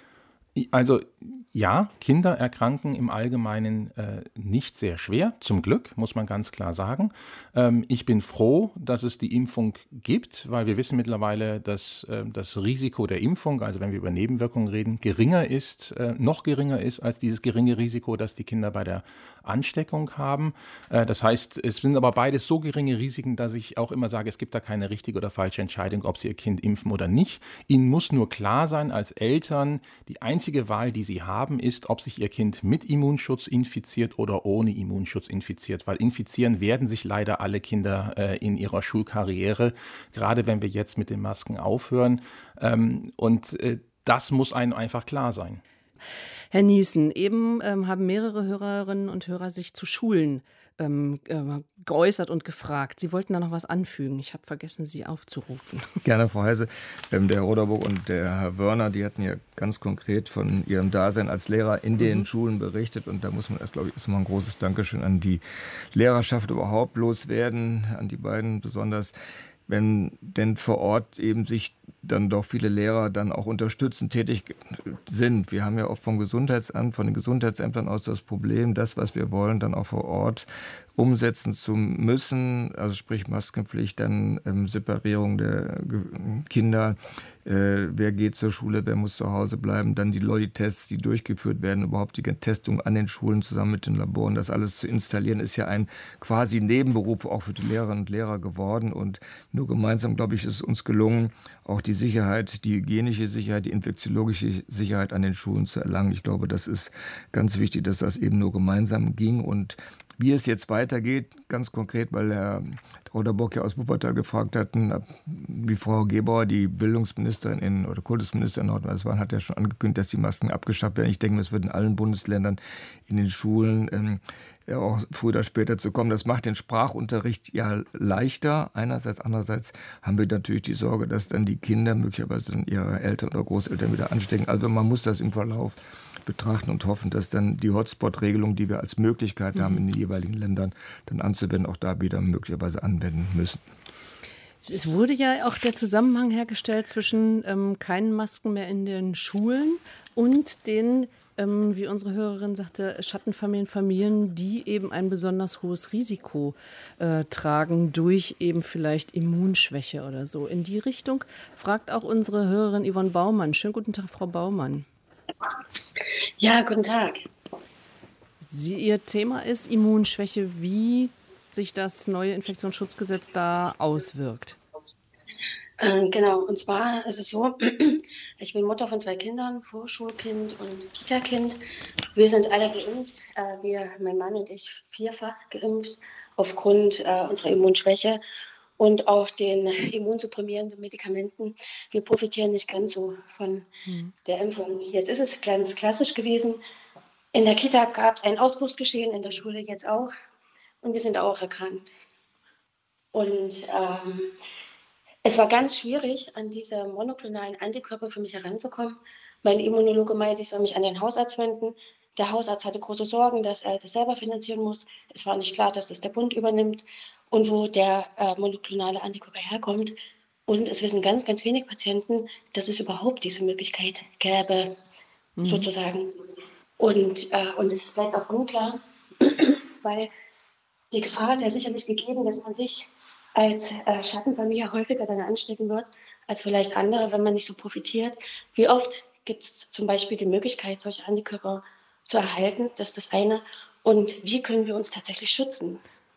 [SPEAKER 3] Also ja, Kinder erkranken im Allgemeinen äh, nicht sehr schwer, zum Glück, muss man ganz klar sagen. Ähm, ich bin froh, dass es die Impfung gibt, weil wir wissen mittlerweile, dass äh, das Risiko der Impfung, also wenn wir über Nebenwirkungen reden, geringer ist, äh, noch geringer ist als dieses geringe Risiko, das die Kinder bei der Ansteckung haben. Äh, das heißt, es sind aber beides so geringe Risiken, dass ich auch immer sage, es gibt da keine richtige oder falsche Entscheidung, ob Sie Ihr Kind impfen oder nicht. Ihnen muss nur klar sein als Eltern, die einzige Wahl, die Sie haben, ist, ob sich Ihr Kind mit Immunschutz infiziert oder ohne Immunschutz infiziert, weil infizieren werden sich leider alle Kinder äh, in ihrer Schulkarriere, gerade wenn wir jetzt mit den Masken aufhören. Ähm, und äh, das muss einem einfach klar sein.
[SPEAKER 2] Herr Niersen, eben ähm, haben mehrere Hörerinnen und Hörer sich zu Schulen ähm, äh, geäußert und gefragt. Sie wollten da noch was anfügen. Ich habe vergessen, Sie aufzurufen.
[SPEAKER 4] Gerne, Frau Heise. Ähm, der Herr Roderburg und der Herr Wörner, die hatten ja ganz konkret von ihrem Dasein als Lehrer in den mhm. Schulen berichtet. Und da muss man erst, glaube ich, erstmal ein großes Dankeschön an die Lehrerschaft überhaupt loswerden, an die beiden besonders. wenn denn vor Ort eben sich dann doch viele Lehrer dann auch unterstützend tätig sind. Wir haben ja oft vom Gesundheitsamt, von den Gesundheitsämtern aus das Problem, das, was wir wollen, dann auch vor Ort umsetzen zu müssen, also sprich Maskenpflicht, dann ähm, Separierung der Ge- Kinder, äh, wer geht zur Schule, wer muss zu Hause bleiben, dann die Lolli-Tests, die durchgeführt werden, überhaupt die Testung an den Schulen zusammen mit den Laboren, das alles zu installieren, ist ja ein quasi Nebenberuf auch für die Lehrerinnen und Lehrer geworden und nur gemeinsam, glaube ich, ist es uns gelungen, auch die Sicherheit, die hygienische Sicherheit, die infektiologische Sicherheit an den Schulen zu erlangen. Ich glaube, das ist ganz wichtig, dass das eben nur gemeinsam ging und wie es jetzt weitergeht, ganz konkret, weil Herr Roderbock ja aus Wuppertal gefragt hatten, wie Frau Gebauer, die Bildungsministerin in, oder Kultusministerin in Nordrhein-Westfalen, hat ja schon angekündigt, dass die Masken abgeschafft werden. Ich denke, es wird in allen Bundesländern in den Schulen ähm, ja auch früher oder später zu kommen. Das macht den Sprachunterricht ja leichter. Einerseits, andererseits haben wir natürlich die Sorge, dass dann die Kinder möglicherweise dann ihre Eltern oder Großeltern wieder anstecken. Also man muss das im Verlauf betrachten und hoffen, dass dann die Hotspot-Regelung, die wir als Möglichkeit haben, in den jeweiligen Ländern dann anzuwenden, auch da wieder möglicherweise anwenden müssen.
[SPEAKER 2] Es wurde ja auch der Zusammenhang hergestellt zwischen ähm, keinen Masken mehr in den Schulen und den, ähm, wie unsere Hörerin sagte, Schattenfamilien, Familien, die eben ein besonders hohes Risiko äh, tragen durch eben vielleicht Immunschwäche oder so. In die Richtung fragt auch unsere Hörerin Yvonne Baumann. Schönen guten Tag, Frau Baumann.
[SPEAKER 9] Ja, guten Tag.
[SPEAKER 2] Sie, Ihr Thema ist Immunschwäche, wie sich das neue Infektionsschutzgesetz da auswirkt.
[SPEAKER 9] Äh, genau, und zwar ist es so, ich bin Mutter von zwei Kindern, Vorschulkind und Kita-Kind. Wir sind alle geimpft, äh, wir, mein Mann und ich, vierfach geimpft aufgrund äh, unserer Immunschwäche und auch den immunsupprimierenden Medikamenten. Wir profitieren nicht ganz so von mhm. der Impfung. Jetzt ist es ganz klassisch gewesen. In der Kita gab es ein Ausbruchsgeschehen, in der Schule jetzt auch. Und wir sind auch erkrankt. Und ähm, es war ganz schwierig, an diese monoklonalen Antikörper für mich heranzukommen. Mein Immunologe meinte, ich soll mich an den Hausarzt wenden. Der Hausarzt hatte große Sorgen, dass er das selber finanzieren muss. Es war nicht klar, dass das der Bund übernimmt und wo der äh, monoklonale Antikörper herkommt. Und es wissen ganz, ganz wenig Patienten, dass es überhaupt diese Möglichkeit gäbe, mhm. sozusagen. Und, äh, und es bleibt auch unklar, weil die Gefahr ist ja sicherlich gegeben, dass man sich als äh, Schattenfamilie häufiger dann anstecken wird, als vielleicht andere, wenn man nicht so profitiert. Wie oft gibt es zum Beispiel die Möglichkeit, solche Antikörper zu erhalten? Das ist das eine. Und wie können wir uns tatsächlich schützen?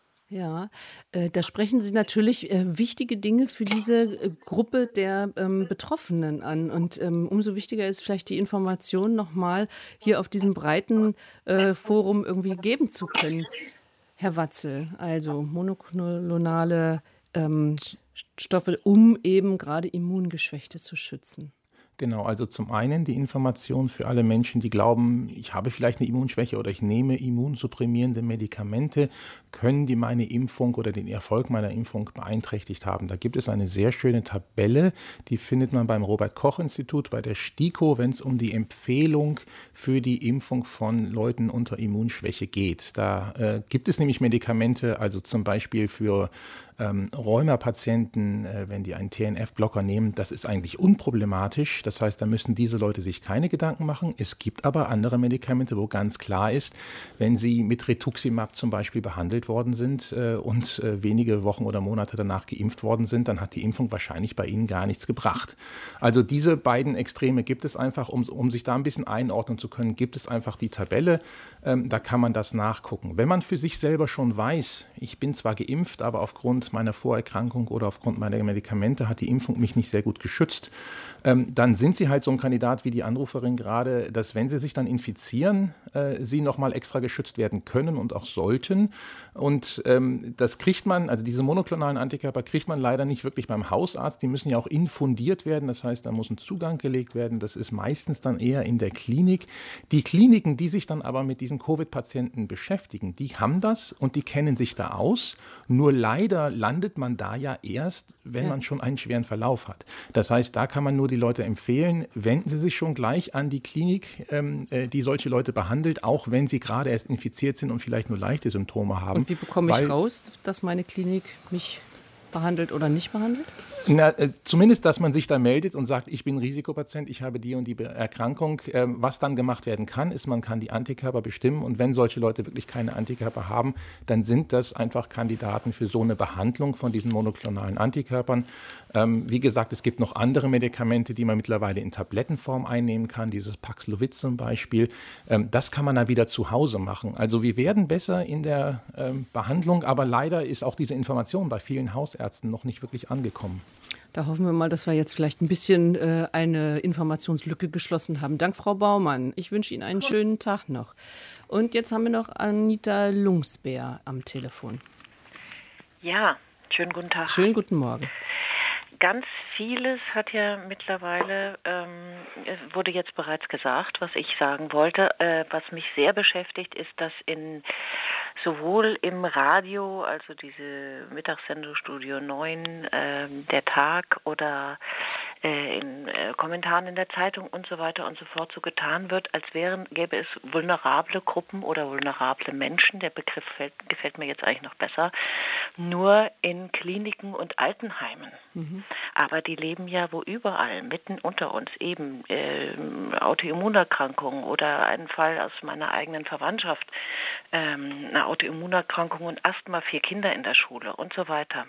[SPEAKER 2] Ja, äh, da sprechen Sie natürlich äh, wichtige Dinge für diese äh, Gruppe der ähm, Betroffenen an. Und ähm, umso wichtiger ist vielleicht die Information nochmal hier auf diesem breiten äh, Forum irgendwie geben zu können. Herr Watzel, also monoklonale ähm, Stoffe, um eben gerade Immungeschwächte zu schützen.
[SPEAKER 3] Genau, also zum einen die Information für alle Menschen, die glauben, ich habe vielleicht eine Immunschwäche oder ich nehme immunsupprimierende Medikamente, können die meine Impfung oder den Erfolg meiner Impfung beeinträchtigt haben. Da gibt es eine sehr schöne Tabelle, die findet man beim Robert-Koch-Institut, bei der STIKO, wenn es um die Empfehlung für die Impfung von Leuten unter Immunschwäche geht. Da äh, gibt es nämlich Medikamente, also zum Beispiel für Ähm, Rheuma-Patienten, äh, wenn die einen T N F-Blocker nehmen, das ist eigentlich unproblematisch. Das heißt, da müssen diese Leute sich keine Gedanken machen. Es gibt aber andere Medikamente, wo ganz klar ist, wenn sie mit Rituximab zum Beispiel behandelt worden sind äh, und äh, wenige Wochen oder Monate danach geimpft worden sind, dann hat die Impfung wahrscheinlich bei ihnen gar nichts gebracht. Also diese beiden Extreme gibt es einfach, um, um sich da ein bisschen einordnen zu können, gibt es einfach die Tabelle. Ähm, da kann man das nachgucken. Wenn man für sich selber schon weiß, ich bin zwar geimpft, aber aufgrund meiner Vorerkrankung oder aufgrund meiner Medikamente hat die Impfung mich nicht sehr gut geschützt, ähm, dann sind sie halt so ein Kandidat wie die Anruferin gerade, dass wenn sie sich dann infizieren, äh, sie nochmal extra geschützt werden können und auch sollten. Und ähm, das kriegt man, also diese monoklonalen Antikörper kriegt man leider nicht wirklich beim Hausarzt. Die müssen ja auch infundiert werden, das heißt, da muss ein Zugang gelegt werden. Das ist meistens dann eher in der Klinik. Die Kliniken, die sich dann aber mit diesen Covid-Patienten beschäftigen, die haben das und die kennen sich da aus. Nur leider landet man da ja erst, wenn ja. man schon einen schweren Verlauf hat. Das heißt, da kann man nur die Leute empfehlen, wenden Sie sich schon gleich an die Klinik, ähm, die solche Leute behandelt, auch wenn sie gerade erst infiziert sind und vielleicht nur leichte Symptome haben.
[SPEAKER 2] Und wie bekomme ich raus, dass meine Klinik mich behandelt oder nicht behandelt?
[SPEAKER 3] Na, äh, zumindest, dass man sich da meldet und sagt, ich bin Risikopatient, ich habe die und die Be- Erkrankung. Ähm, was dann gemacht werden kann, ist, man kann die Antikörper bestimmen. Und wenn solche Leute wirklich keine Antikörper haben, dann sind das einfach Kandidaten für so eine Behandlung von diesen monoklonalen Antikörpern. Ähm, wie gesagt, es gibt noch andere Medikamente, die man mittlerweile in Tablettenform einnehmen kann. Dieses Paxlovid zum Beispiel. Ähm, das kann man dann wieder zu Hause machen. Also wir werden besser in der ähm, Behandlung, aber leider ist auch diese Information bei vielen Hausärzten noch nicht wirklich angekommen.
[SPEAKER 2] Da hoffen wir mal, dass wir jetzt vielleicht ein bisschen äh, eine Informationslücke geschlossen haben. Dank, Frau Baumann. Ich wünsche Ihnen einen schönen Tag noch. Und jetzt haben wir noch Anita Lungsbeer am Telefon.
[SPEAKER 10] Ja, schönen guten Tag.
[SPEAKER 2] Schönen guten Morgen.
[SPEAKER 10] Ganz vieles hat ja mittlerweile, ähm, wurde jetzt bereits gesagt, was ich sagen wollte. Äh, was mich sehr beschäftigt, ist, dass in sowohl im Radio, also diese Mittagssendung Studio neun, äh, der Tag oder äh, in äh, Kommentaren in der Zeitung und so weiter und so fort so getan wird, als wären, gäbe es vulnerable Gruppen oder vulnerable Menschen, der Begriff fällt, gefällt mir jetzt eigentlich noch besser, nur in Kliniken und Altenheimen. Mhm. Aber die leben ja wo überall, mitten unter uns, eben äh, Autoimmunerkrankungen oder ein Fall aus meiner eigenen Verwandtschaft, ähm, eine Autoimmunerkrankung und Asthma, vier Kinder in der Schule und so weiter.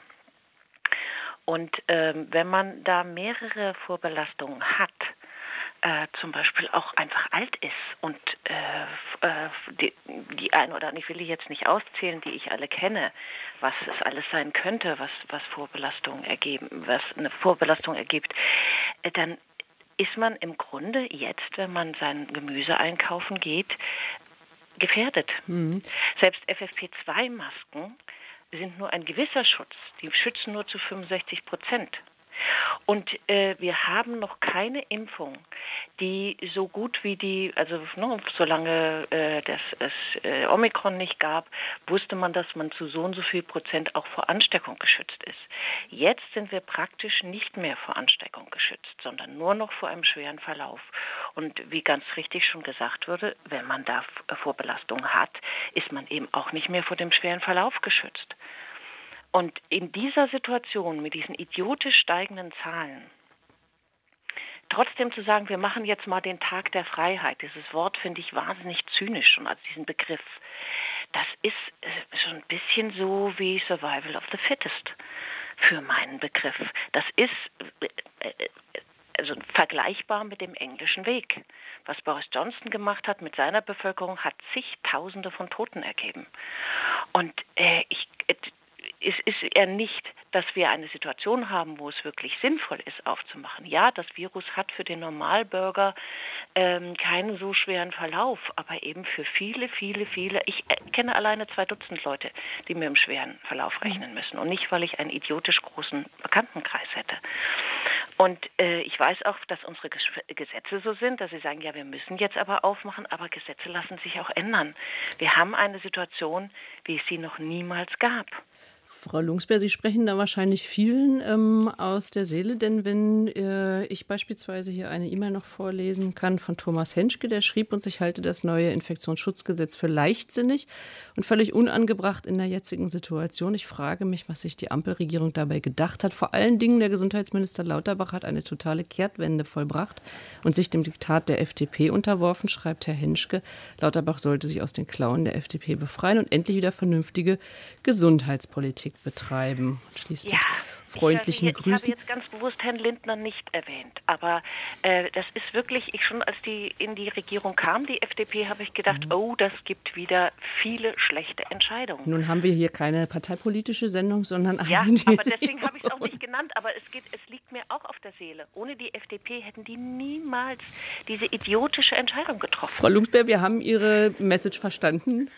[SPEAKER 10] Und ähm, wenn man da mehrere Vorbelastungen hat, äh, zum Beispiel auch einfach alt ist und äh, äh, die, die ein oder andere, ich will die jetzt nicht auszählen, die ich alle kenne, was es alles sein könnte, was, was Vorbelastungen ergeben, was eine Vorbelastung ergibt, äh, dann ist man im Grunde jetzt, wenn man sein Gemüse einkaufen geht, gefährdet. Mhm. Selbst F F P zwei Masken sind nur ein gewisser Schutz. Die schützen nur zu fünfundsechzig Prozent. Und äh, wir haben noch keine Impfung, die so gut wie die, also ne, solange äh, das, es äh, Omikron nicht gab, wusste man, dass man zu so und so viel Prozent auch vor Ansteckung geschützt ist. Jetzt sind wir praktisch nicht mehr vor Ansteckung geschützt, sondern nur noch vor einem schweren Verlauf. Und wie ganz richtig schon gesagt wurde, wenn man da Vorbelastung hat, ist man eben auch nicht mehr vor dem schweren Verlauf geschützt. Und in dieser Situation mit diesen idiotisch steigenden Zahlen, trotzdem zu sagen, wir machen jetzt mal den Tag der Freiheit, dieses Wort finde ich wahnsinnig zynisch schon als diesen Begriff, das ist schon ein bisschen so wie Survival of the Fittest für meinen Begriff. Das ist also vergleichbar mit dem englischen Weg. Was Boris Johnson gemacht hat mit seiner Bevölkerung, hat zigtausende von Toten ergeben. Und äh, ich Es ist eher nicht, dass wir eine Situation haben, wo es wirklich sinnvoll ist, aufzumachen. Ja, das Virus hat für den Normalbürger ähm, keinen so schweren Verlauf, aber eben für viele, viele, viele, ich äh, kenne alleine zwei Dutzend Leute, die mit einem schweren Verlauf rechnen müssen. Und nicht, weil ich einen idiotisch großen Bekanntenkreis hätte. Und äh, ich weiß auch, dass unsere Gesetze so sind, dass sie sagen, ja, wir müssen jetzt aber aufmachen, aber Gesetze lassen sich auch ändern. Wir haben eine Situation, wie es sie noch niemals gab.
[SPEAKER 2] Frau Lungsbeer, Sie sprechen da wahrscheinlich vielen ähm, aus der Seele, denn wenn äh, ich beispielsweise hier eine E-Mail noch vorlesen kann von Thomas Henschke, der schrieb uns, ich halte das neue Infektionsschutzgesetz für leichtsinnig und völlig unangebracht in der jetzigen Situation. Ich frage mich, was sich die Ampelregierung dabei gedacht hat. Vor allen Dingen der Gesundheitsminister Lauterbach hat eine totale Kehrtwende vollbracht und sich dem Diktat der F D P unterworfen, schreibt Herr Henschke. Lauterbach sollte sich aus den Klauen der F D P befreien und endlich wieder vernünftige Gesundheitspolitik betreiben. Schließt
[SPEAKER 10] ja,
[SPEAKER 2] mit freundlichen
[SPEAKER 10] ich habe,
[SPEAKER 2] Grüßen.
[SPEAKER 10] Ich habe jetzt ganz bewusst Herrn Lindner nicht erwähnt, aber äh, das ist wirklich, ich schon als die in die Regierung kam, die F D P, habe ich gedacht, mhm. oh, das gibt wieder viele schlechte Entscheidungen.
[SPEAKER 2] Nun haben wir hier keine parteipolitische Sendung, sondern eine.
[SPEAKER 10] Ja, aber deswegen habe ich es auch nicht genannt, aber es geht, es liegt mir auch auf der Seele. Ohne die F D P hätten die niemals diese idiotische Entscheidung getroffen.
[SPEAKER 2] Frau Lungsbeer, wir haben Ihre Message verstanden.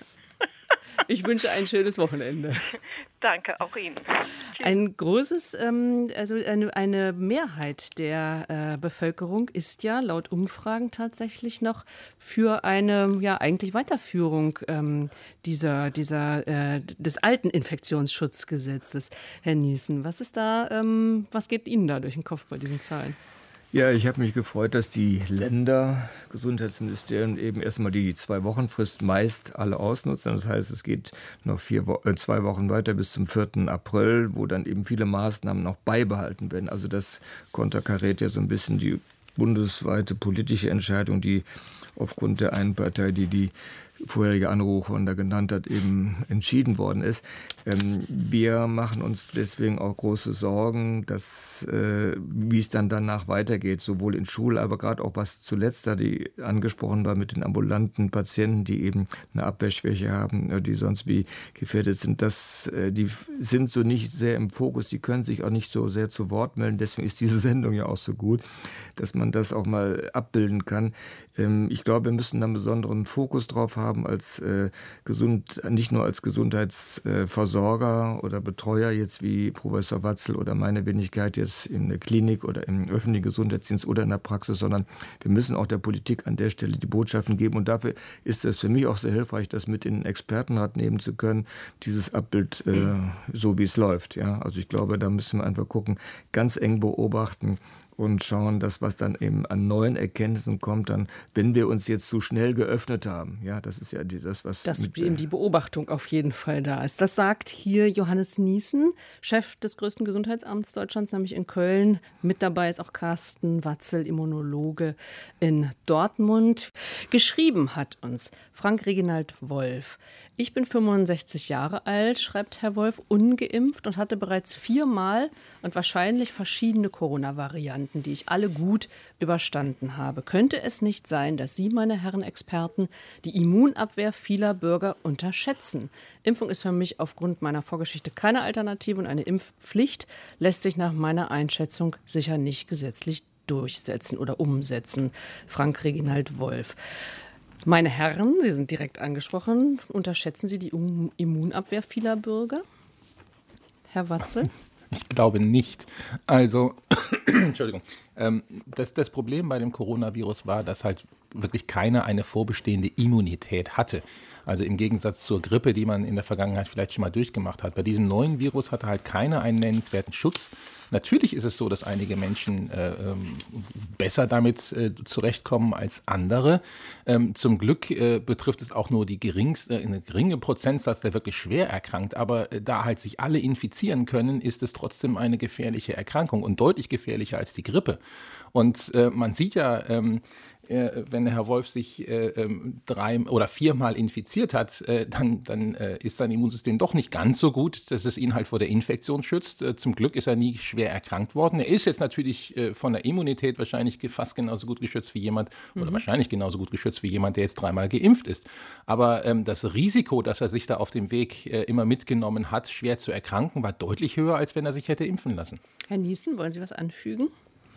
[SPEAKER 2] Ich wünsche ein schönes Wochenende.
[SPEAKER 10] Danke, auch Ihnen.
[SPEAKER 2] Ein großes, ähm, also eine, eine Mehrheit der äh, Bevölkerung ist ja laut Umfragen tatsächlich noch für eine ja eigentlich Weiterführung ähm, dieser, dieser äh, des alten Infektionsschutzgesetzes. Herr Niesen, was ist da, ähm, was geht Ihnen da durch den Kopf bei diesen Zahlen?
[SPEAKER 4] Ja, ich habe mich gefreut, dass die Länder, Gesundheitsministerien eben erstmal die Zwei-Wochen-Frist meist alle ausnutzen. Das heißt, es geht noch vier Wo- äh, zwei Wochen weiter bis zum vierten April, wo dann eben viele Maßnahmen noch beibehalten werden. Also das konterkariert ja so ein bisschen die bundesweite politische Entscheidung, die aufgrund der einen Partei, die die vorherige Anruferin da genannt hat, eben entschieden worden ist. Ähm, wir machen uns deswegen auch große Sorgen, dass, äh, wie es dann danach weitergeht, sowohl in Schulen, aber gerade auch was zuletzt da die angesprochen war mit den ambulanten Patienten, die eben eine Abwehrschwäche haben, die sonst wie gefährdet sind. Das, äh, die sind so nicht sehr im Fokus, die können sich auch nicht so sehr zu Wort melden. Deswegen ist diese Sendung ja auch so gut, dass man das auch mal abbilden kann. Ähm, ich glaube, wir müssen da einen besonderen Fokus drauf haben, als äh, gesund, nicht nur als Gesundheitsversorger äh, oder Betreuer, jetzt wie Professor Watzel oder meine Wenigkeit jetzt in der Klinik oder im öffentlichen Gesundheitsdienst oder in der Praxis, sondern wir müssen auch der Politik an der Stelle die Botschaften geben. Und dafür ist es für mich auch sehr hilfreich, das mit in den Expertenrat nehmen zu können, dieses Abbild äh, so wie es läuft. Ja? Also ich glaube, da müssen wir einfach gucken, ganz eng beobachten und schauen, dass was dann eben an neuen Erkenntnissen kommt, dann, wenn wir uns jetzt zu schnell geöffnet haben. Ja, das ist ja das, was...
[SPEAKER 2] Dass
[SPEAKER 4] mit,
[SPEAKER 2] eben die Beobachtung auf jeden Fall da ist. Das sagt hier Johannes Niesen, Chef des größten Gesundheitsamts Deutschlands, nämlich in Köln. Mit dabei ist auch Carsten Watzel, Immunologe in Dortmund. Geschrieben hat uns Frank Reginald Wolf. Ich bin fünfundsechzig Jahre alt, schreibt Herr Wolf, ungeimpft und hatte bereits viermal und wahrscheinlich verschiedene Corona-Varianten, die ich alle gut überstanden habe. Könnte es nicht sein, dass Sie, meine Herren Experten, die Immunabwehr vieler Bürger unterschätzen? Impfung ist für mich aufgrund meiner Vorgeschichte keine Alternative und eine Impfpflicht lässt sich nach meiner Einschätzung sicher nicht gesetzlich durchsetzen oder umsetzen. Frank Reginald Wolf. Meine Herren, Sie sind direkt angesprochen. Unterschätzen Sie die Immunabwehr vieler Bürger? Herr Watzel?
[SPEAKER 3] Ich glaube nicht. Also, Entschuldigung. Ähm, das, das Problem bei dem Coronavirus war, dass halt wirklich keiner eine vorbestehende Immunität hatte. Also im Gegensatz zur Grippe, die man in der Vergangenheit vielleicht schon mal durchgemacht hat. Bei diesem neuen Virus hatte halt keiner einen nennenswerten Schutz. Natürlich ist es so, dass einige Menschen äh, ähm, besser damit äh, zurechtkommen als andere. Ähm, zum Glück äh, betrifft es auch nur die geringste, äh, eine geringe Prozentsatz, der wirklich schwer erkrankt. Aber äh, da halt sich alle infizieren können, ist es trotzdem eine gefährliche Erkrankung und deutlich gefährlicher als die Grippe. Und äh, man sieht ja, ähm, äh, wenn der Herr Wolf sich äh, ähm, drei oder viermal infiziert hat, äh, dann, dann äh, ist sein Immunsystem doch nicht ganz so gut, dass es ihn halt vor der Infektion schützt. Äh, zum Glück ist er nie schwer erkrankt worden. Er ist jetzt natürlich äh, von der Immunität wahrscheinlich fast genauso gut geschützt wie jemand, mhm. oder wahrscheinlich genauso gut geschützt wie jemand, der jetzt dreimal geimpft ist. Aber ähm, das Risiko, dass er sich da auf dem Weg äh, immer mitgenommen hat, schwer zu erkranken, war deutlich höher, als wenn er sich hätte impfen lassen.
[SPEAKER 2] Herr Niesen, wollen Sie was anfügen?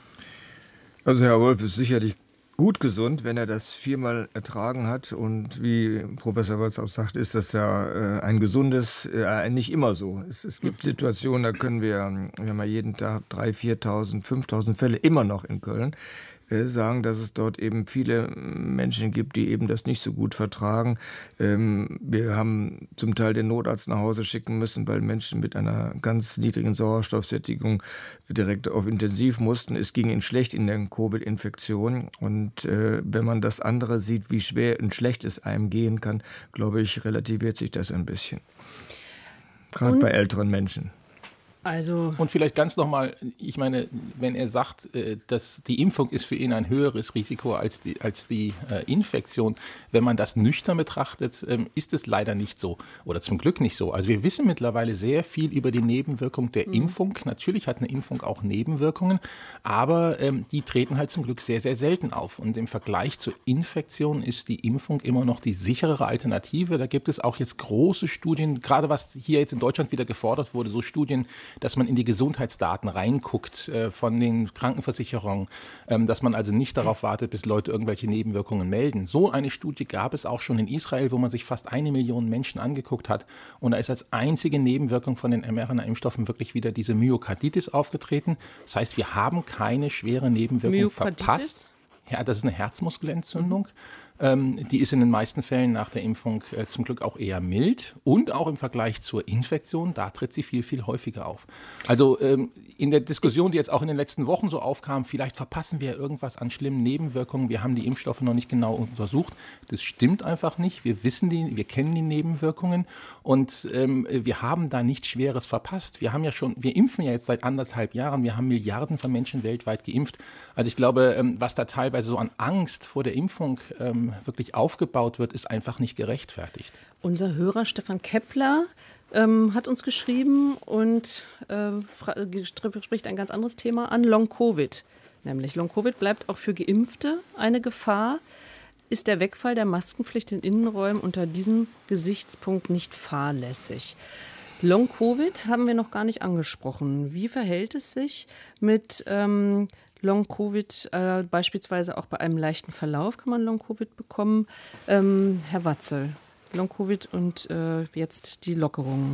[SPEAKER 4] Also Herr Wolf ist sicherlich gut gesund, wenn er das viermal ertragen hat. Und wie Professor Wolz auch sagt, ist das ja äh, ein gesundes, äh, nicht immer so. Es, es gibt Situationen, da können wir, wir haben ja jeden Tag dreitausend, viertausend, fünftausend Fälle immer noch in Köln, äh, sagen, dass es dort eben viele Menschen gibt, die eben das nicht so gut vertragen. Ähm, wir haben zum Teil den Notarzt nach Hause schicken müssen, weil Menschen mit einer ganz niedrigen Sauerstoffsättigung direkt auf Intensiv mussten. Es ging ihnen schlecht in der Covid-Infektion. Und äh, wenn man das andere sieht, wie schwer und schlecht es einem gehen kann, glaube ich, relativiert sich das ein bisschen. Gerade bei älteren Menschen.
[SPEAKER 2] Also
[SPEAKER 3] und vielleicht ganz nochmal, ich meine, wenn er sagt, dass die Impfung ist für ihn ein höheres Risiko als die, als die Infektion, wenn man das nüchtern betrachtet, ist es leider nicht so oder zum Glück nicht so. Also wir wissen mittlerweile sehr viel über die Nebenwirkung der mhm. Impfung. Natürlich hat eine Impfung auch Nebenwirkungen, aber ähm, die treten halt zum Glück sehr, sehr selten auf. Und im Vergleich zur Infektion ist die Impfung immer noch die sicherere Alternative. Da gibt es auch jetzt große Studien, gerade was hier jetzt in Deutschland wieder gefordert wurde, so Studien, dass man in die Gesundheitsdaten reinguckt äh, von den Krankenversicherungen, ähm, dass man also nicht darauf wartet, bis Leute irgendwelche Nebenwirkungen melden. So eine Studie gab es auch schon in Israel, wo man sich fast eine Million Menschen angeguckt hat. Und da ist als einzige Nebenwirkung von den mRNA-Impfstoffen wirklich wieder diese Myokarditis aufgetreten. Das heißt, wir haben keine schwere Nebenwirkung verpasst. Ja, das ist eine Herzmuskelentzündung. Ähm, die ist in den meisten Fällen nach der Impfung äh, zum Glück auch eher mild und auch im Vergleich zur Infektion, da tritt sie viel, viel häufiger auf. Also ähm, in der Diskussion, die jetzt auch in den letzten Wochen so aufkam, vielleicht verpassen wir irgendwas an schlimmen Nebenwirkungen, wir haben die Impfstoffe noch nicht genau untersucht. Das stimmt einfach nicht. Wir wissen die, wir kennen die Nebenwirkungen und ähm, wir haben da nichts Schweres verpasst. Wir haben ja schon, wir impfen ja jetzt seit anderthalb Jahren, wir haben Milliarden von Menschen weltweit geimpft. Also ich glaube, ähm, was da teilweise so an Angst vor der Impfung ähm, wirklich aufgebaut wird, ist einfach nicht gerechtfertigt.
[SPEAKER 2] Unser Hörer Stefan Kepler ähm, hat uns geschrieben und äh, spricht ein ganz anderes Thema an, Long-Covid. Nämlich Long-Covid bleibt auch für Geimpfte eine Gefahr. Ist der Wegfall der Maskenpflicht in Innenräumen unter diesem Gesichtspunkt nicht fahrlässig? Long-Covid haben wir noch gar nicht angesprochen. Wie verhält es sich mit ähm, Long-Covid, äh, beispielsweise auch bei einem leichten Verlauf kann man Long-Covid bekommen? Ähm, Herr Watzel, Long-Covid und äh, jetzt die Lockerungen.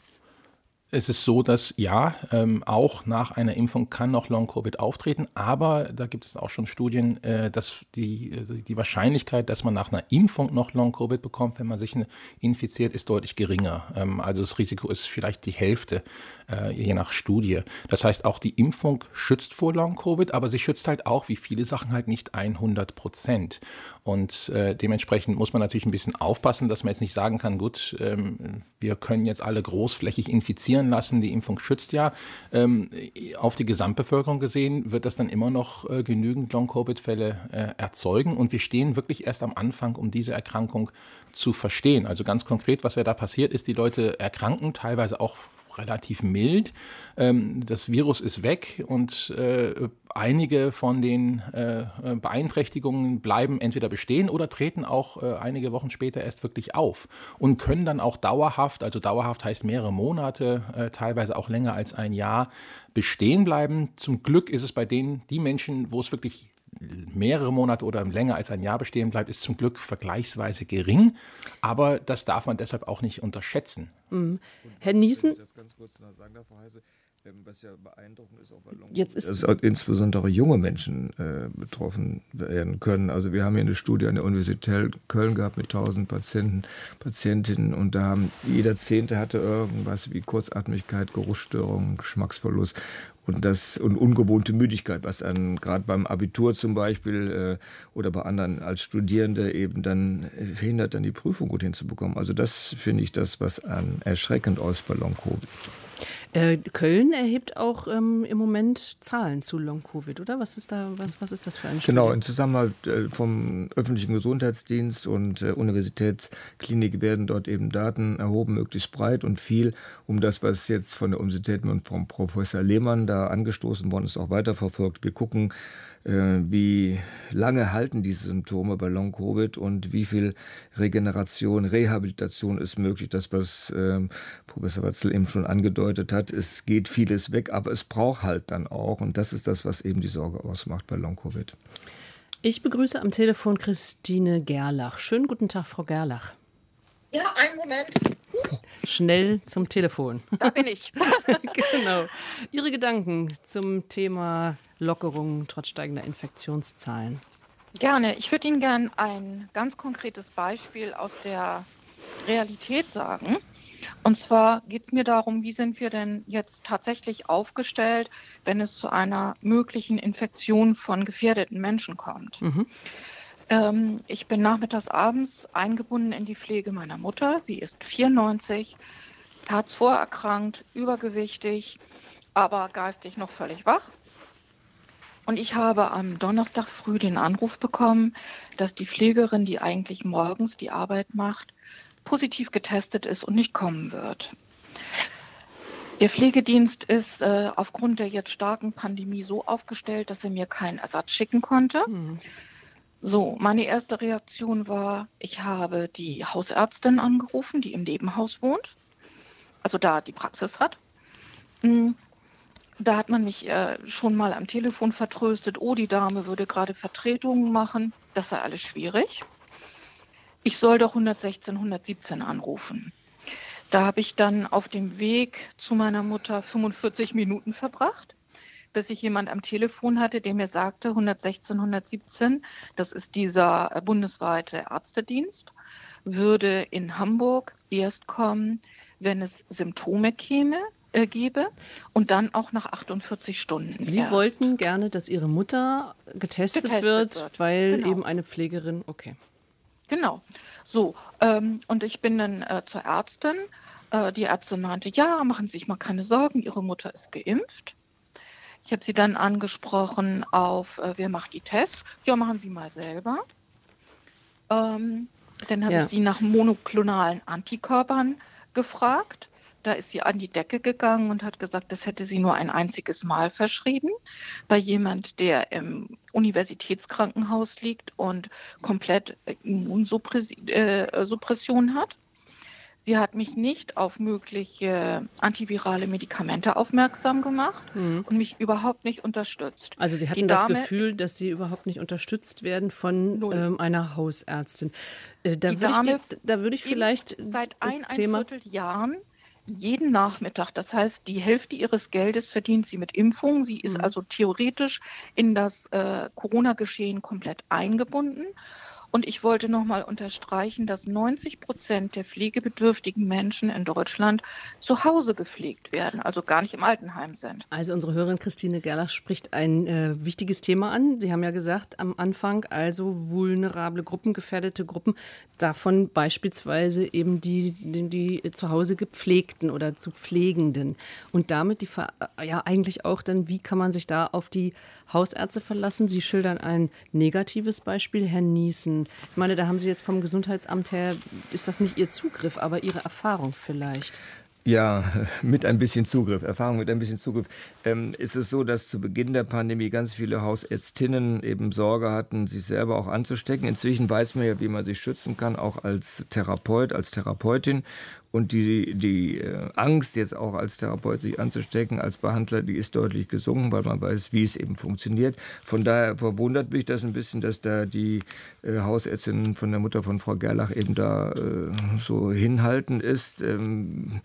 [SPEAKER 3] Es ist so, dass ja, ähm, auch nach einer Impfung kann noch Long-Covid auftreten, aber da gibt es auch schon Studien, äh, dass die, die Wahrscheinlichkeit, dass man nach einer Impfung noch Long-Covid bekommt, wenn man sich infiziert, ist deutlich geringer. Ähm, also das Risiko ist vielleicht die Hälfte, äh, je nach Studie. Das heißt, auch die Impfung schützt vor Long-Covid, aber sie schützt halt auch, wie viele Sachen, halt nicht hundert Prozent. Und äh, dementsprechend muss man natürlich ein bisschen aufpassen, dass man jetzt nicht sagen kann, gut, ähm, wir können jetzt alle großflächig infizieren lassen, die Impfung schützt ja. Ähm, auf die Gesamtbevölkerung gesehen wird das dann immer noch äh, genügend Long-Covid-Fälle äh, erzeugen. Und wir stehen wirklich erst am Anfang, um diese Erkrankung zu verstehen. Also ganz konkret, was ja da passiert ist, die Leute erkranken, teilweise auch relativ mild. Ähm, das Virus ist weg und äh, einige von den äh, Beeinträchtigungen bleiben entweder bestehen oder treten auch äh, einige Wochen später erst wirklich auf und können dann auch dauerhaft, also dauerhaft heißt mehrere Monate, äh, teilweise auch länger als ein Jahr, bestehen bleiben. Zum Glück ist es bei denen, die Menschen, wo es wirklich mehrere Monate oder länger als ein Jahr bestehen bleibt, ist zum Glück vergleichsweise gering. Aber das darf man deshalb auch nicht unterschätzen.
[SPEAKER 2] Mhm. Herr Niesen?
[SPEAKER 4] Ich das ganz kurz noch sagen darf, Frau Heise, was ja beeindruckend ist, auch bei Long-Covid,
[SPEAKER 2] Jetzt ist
[SPEAKER 4] dass insbesondere junge Menschen äh, betroffen werden können. Also wir haben hier eine Studie an der Universität Köln gehabt mit tausend Patienten, Patientinnen und da haben jeder Zehnte hatte irgendwas wie Kurzatmigkeit, Geruchsstörungen, Geschmacksverlust. Und das und ungewohnte Müdigkeit, was dann gerade beim Abitur zum Beispiel äh, oder bei anderen als Studierende eben dann äh, verhindert, dann die Prüfung gut hinzubekommen. Also das finde ich das, was an erschreckend ist bei Long-Covid.
[SPEAKER 2] Äh, Köln erhebt auch ähm, im Moment Zahlen zu Long-Covid, oder? Was ist da, was, was ist das für ein Studie?
[SPEAKER 4] Genau, in Zusammenarbeit äh, vom öffentlichen Gesundheitsdienst und äh, Universitätsklinik werden dort eben Daten erhoben, möglichst breit und viel, um das, was jetzt von der Universität und vom Professor Lehmann da angestoßen worden ist, auch weiterverfolgt. Wir gucken, wie lange halten diese Symptome bei Long-Covid und wie viel Regeneration, Rehabilitation ist möglich. Das, was äh, Professor Watzel eben schon angedeutet hat, es geht vieles weg, aber es braucht halt dann auch. Und das ist das, was eben die Sorge ausmacht bei Long-Covid.
[SPEAKER 2] Ich begrüße am Telefon Christine Gerlach. Schönen guten Tag, Frau Gerlach.
[SPEAKER 11] Ja, einen Moment.
[SPEAKER 2] Schnell zum Telefon.
[SPEAKER 11] Da bin ich.
[SPEAKER 2] Genau. Ihre Gedanken zum Thema Lockerung trotz steigender Infektionszahlen?
[SPEAKER 11] Gerne. Ich würde Ihnen gerne ein ganz konkretes Beispiel aus der Realität sagen. Und zwar geht es mir darum, wie sind wir denn jetzt tatsächlich aufgestellt, wenn es zu einer möglichen Infektion von gefährdeten Menschen kommt. Mhm. Ähm, ich bin nachmittags abends eingebunden in die Pflege meiner Mutter. Sie ist vierundneunzig, H I V erkrankt, übergewichtig, aber geistig noch völlig wach. Und ich habe am Donnerstag früh den Anruf bekommen, dass die Pflegerin, die eigentlich morgens die Arbeit macht, positiv getestet ist und nicht kommen wird. Der Pflegedienst ist äh, aufgrund der jetzt starken Pandemie so aufgestellt, dass er mir keinen Ersatz schicken konnte. Mhm. So, meine erste Reaktion war, ich habe die Hausärztin angerufen, die im Nebenhaus wohnt, also da die Praxis hat. Da hat man mich äh, schon mal am Telefon vertröstet, oh, die Dame würde gerade Vertretungen machen, das sei alles schwierig. Ich soll doch hundertsechzehn, hundertsiebzehn anrufen. Da habe ich dann auf dem Weg zu meiner Mutter fünfundvierzig Minuten verbracht, bis ich jemand am Telefon hatte, der mir sagte, hundertsechzehn, hundertsiebzehn, das ist dieser äh, bundesweite Ärztedienst, würde in Hamburg erst kommen, wenn es Symptome käme, äh, gäbe und dann auch nach achtundvierzig Stunden.
[SPEAKER 2] Sie
[SPEAKER 11] erst.
[SPEAKER 2] wollten gerne, dass Ihre Mutter getestet,
[SPEAKER 11] Getestet
[SPEAKER 2] wird,
[SPEAKER 11] wird.
[SPEAKER 2] weil
[SPEAKER 11] Genau.
[SPEAKER 2] eben eine Pflegerin, okay.
[SPEAKER 11] Genau. So, ähm, und ich bin dann äh, zur Ärztin. Äh, die Ärztin meinte, ja, machen Sie sich mal keine Sorgen, Ihre Mutter ist geimpft. Ich habe sie dann angesprochen auf, äh, wer macht die Tests? Ja, machen Sie mal selber. Ähm, dann habe
[SPEAKER 2] Ja.
[SPEAKER 11] ich sie nach monoklonalen Antikörpern gefragt. Da ist sie an die Decke gegangen und hat gesagt, das hätte sie nur ein einziges Mal verschrieben. Bei jemand, der im Universitätskrankenhaus liegt und komplett Immunsuppression hat. Sie hat mich nicht auf mögliche antivirale Medikamente aufmerksam gemacht
[SPEAKER 2] Mhm.
[SPEAKER 11] und mich überhaupt nicht unterstützt.
[SPEAKER 2] Also Sie hatten
[SPEAKER 11] Die
[SPEAKER 2] das
[SPEAKER 11] Dame-
[SPEAKER 2] Gefühl, dass Sie überhaupt nicht unterstützt werden von
[SPEAKER 11] Null.
[SPEAKER 2] ähm, einer Hausärztin. Äh, da,
[SPEAKER 11] Die
[SPEAKER 2] würde ich,
[SPEAKER 11] Dame
[SPEAKER 2] die- da würde ich vielleicht
[SPEAKER 11] seit
[SPEAKER 2] das
[SPEAKER 11] ein, ein
[SPEAKER 2] Thema...
[SPEAKER 11] Vierteljahren jeden Nachmittag, das heißt, die Hälfte ihres Geldes verdient sie mit Impfungen. Sie ist
[SPEAKER 2] Mhm.
[SPEAKER 11] also theoretisch in das äh, Corona-Geschehen komplett eingebunden. Und ich wollte nochmal unterstreichen, dass neunzig Prozent der pflegebedürftigen Menschen in Deutschland zu Hause gepflegt werden, also gar nicht im Altenheim sind.
[SPEAKER 2] Also unsere Hörerin Christine Gerlach spricht ein äh, wichtiges Thema an. Sie haben ja gesagt am Anfang, also vulnerable Gruppen, gefährdete Gruppen, davon beispielsweise eben die, die, die zu Hause gepflegten oder zu Pflegenden. Und damit die, Ver- ja eigentlich auch dann, wie kann man sich da auf die Hausärzte verlassen? Sie schildern ein negatives Beispiel, Herr Niesen. Ich meine, da haben Sie jetzt vom Gesundheitsamt her, ist das nicht Ihr Zugriff, aber Ihre Erfahrung vielleicht?
[SPEAKER 4] Ja, mit ein bisschen Zugriff, Erfahrung mit ein bisschen Zugriff. Ähm, ist es so, dass zu Beginn der Pandemie ganz viele Hausärztinnen eben Sorge hatten, sich selber auch anzustecken. Inzwischen weiß man ja, wie man sich schützen kann, auch als Therapeut, als Therapeutin. Und die, die äh, Angst, jetzt auch als Therapeut sich anzustecken, als Behandler, die ist deutlich gesunken, weil man weiß, wie es eben funktioniert. Von daher verwundert mich das ein bisschen, dass da die äh, Hausärztin von der Mutter von Frau Gerlach eben da äh, so hinhalten ist. Ähm,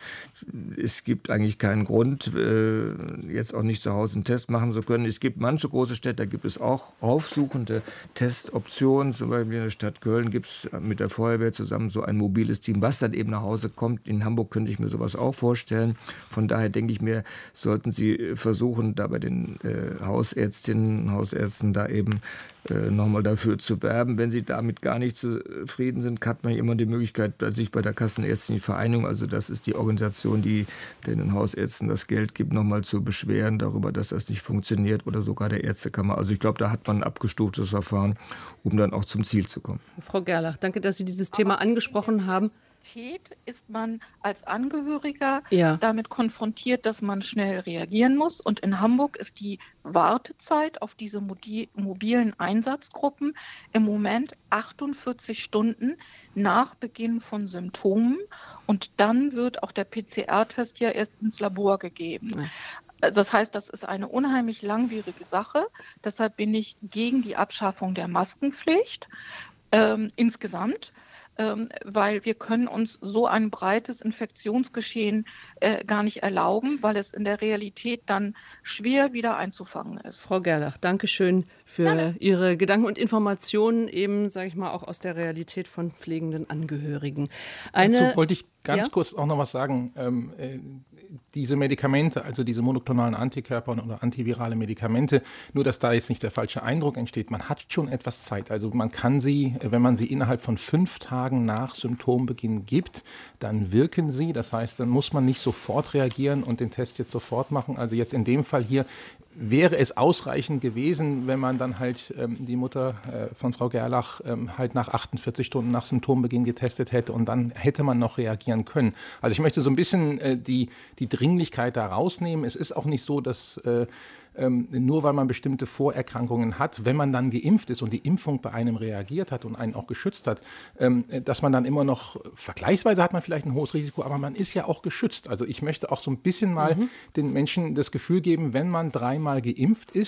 [SPEAKER 4] es gibt eigentlich keinen Grund, äh, jetzt auch nicht zu Hause einen Test machen zu können. Es gibt manche große Städte, da gibt es auch aufsuchende Testoptionen. Zum Beispiel in der Stadt Köln gibt es mit der Feuerwehr zusammen so ein mobiles Team, was dann eben nach Hause kommt. In Hamburg könnte ich mir sowas auch vorstellen. Von daher denke ich mir, sollten Sie versuchen, da bei den äh, Hausärztinnen, Hausärzten da eben äh, nochmal dafür zu werben. Wenn Sie damit gar nicht zufrieden sind, hat man immer die Möglichkeit, sich bei der Kassenärztlichen Vereinigung, also das ist die Organisation, die den Hausärzten das Geld gibt, nochmal zu beschweren darüber, dass das nicht funktioniert, oder sogar der Ärztekammer. Also ich glaube, da hat man ein abgestuftes Verfahren, um dann auch zum Ziel zu kommen.
[SPEAKER 2] Frau Gerlach, danke, dass Sie dieses Thema angesprochen haben.
[SPEAKER 11] Ist man als Angehöriger
[SPEAKER 2] Ja.
[SPEAKER 11] damit konfrontiert, dass man schnell reagieren muss. Und in Hamburg ist die Wartezeit auf diese modi- mobilen Einsatzgruppen im Moment achtundvierzig Stunden nach Beginn von Symptomen. Und dann wird auch der P C R-Test ja erst ins Labor gegeben.
[SPEAKER 2] Ja.
[SPEAKER 11] Das heißt, das ist eine unheimlich langwierige Sache. Deshalb bin ich gegen die Abschaffung der Maskenpflicht ähm, insgesamt. Ähm, weil wir können uns so ein breites Infektionsgeschehen äh, gar nicht erlauben, weil es in der Realität dann schwer wieder einzufangen ist.
[SPEAKER 2] Frau Gerlach, danke schön für
[SPEAKER 11] Gerne.
[SPEAKER 2] Ihre Gedanken und Informationen, eben, sage ich mal, auch aus der Realität von pflegenden Angehörigen. Eine,
[SPEAKER 3] Dazu wollte ich ganz
[SPEAKER 2] ja?
[SPEAKER 3] kurz auch noch was sagen. Ähm, äh, diese Medikamente, also diese monoklonalen Antikörper oder antivirale Medikamente, nur dass da jetzt nicht der falsche Eindruck entsteht, man hat schon etwas Zeit. Also man kann sie, wenn man sie innerhalb von fünf Tagen nach Symptombeginn gibt, dann wirken sie. Das heißt, dann muss man nicht sofort reagieren und den Test jetzt sofort machen. Also jetzt in dem Fall hier wäre es ausreichend gewesen, wenn man dann halt ähm, die Mutter äh, von Frau Gerlach ähm, halt nach achtundvierzig Stunden nach Symptombeginn getestet hätte, und dann hätte man noch reagieren können. Also ich möchte so ein bisschen äh, die, die Dringlichkeit da rausnehmen. Es ist auch nicht so, dass äh, ähm, nur weil man bestimmte Vorerkrankungen hat, wenn man dann geimpft ist und die Impfung bei einem reagiert hat und einen auch geschützt hat, ähm, dass man dann immer noch, vergleichsweise hat man vielleicht ein hohes Risiko, aber man ist ja auch geschützt. Also ich möchte auch so ein bisschen mal mhm. den Menschen das Gefühl geben, wenn man dreimal geimpft ist,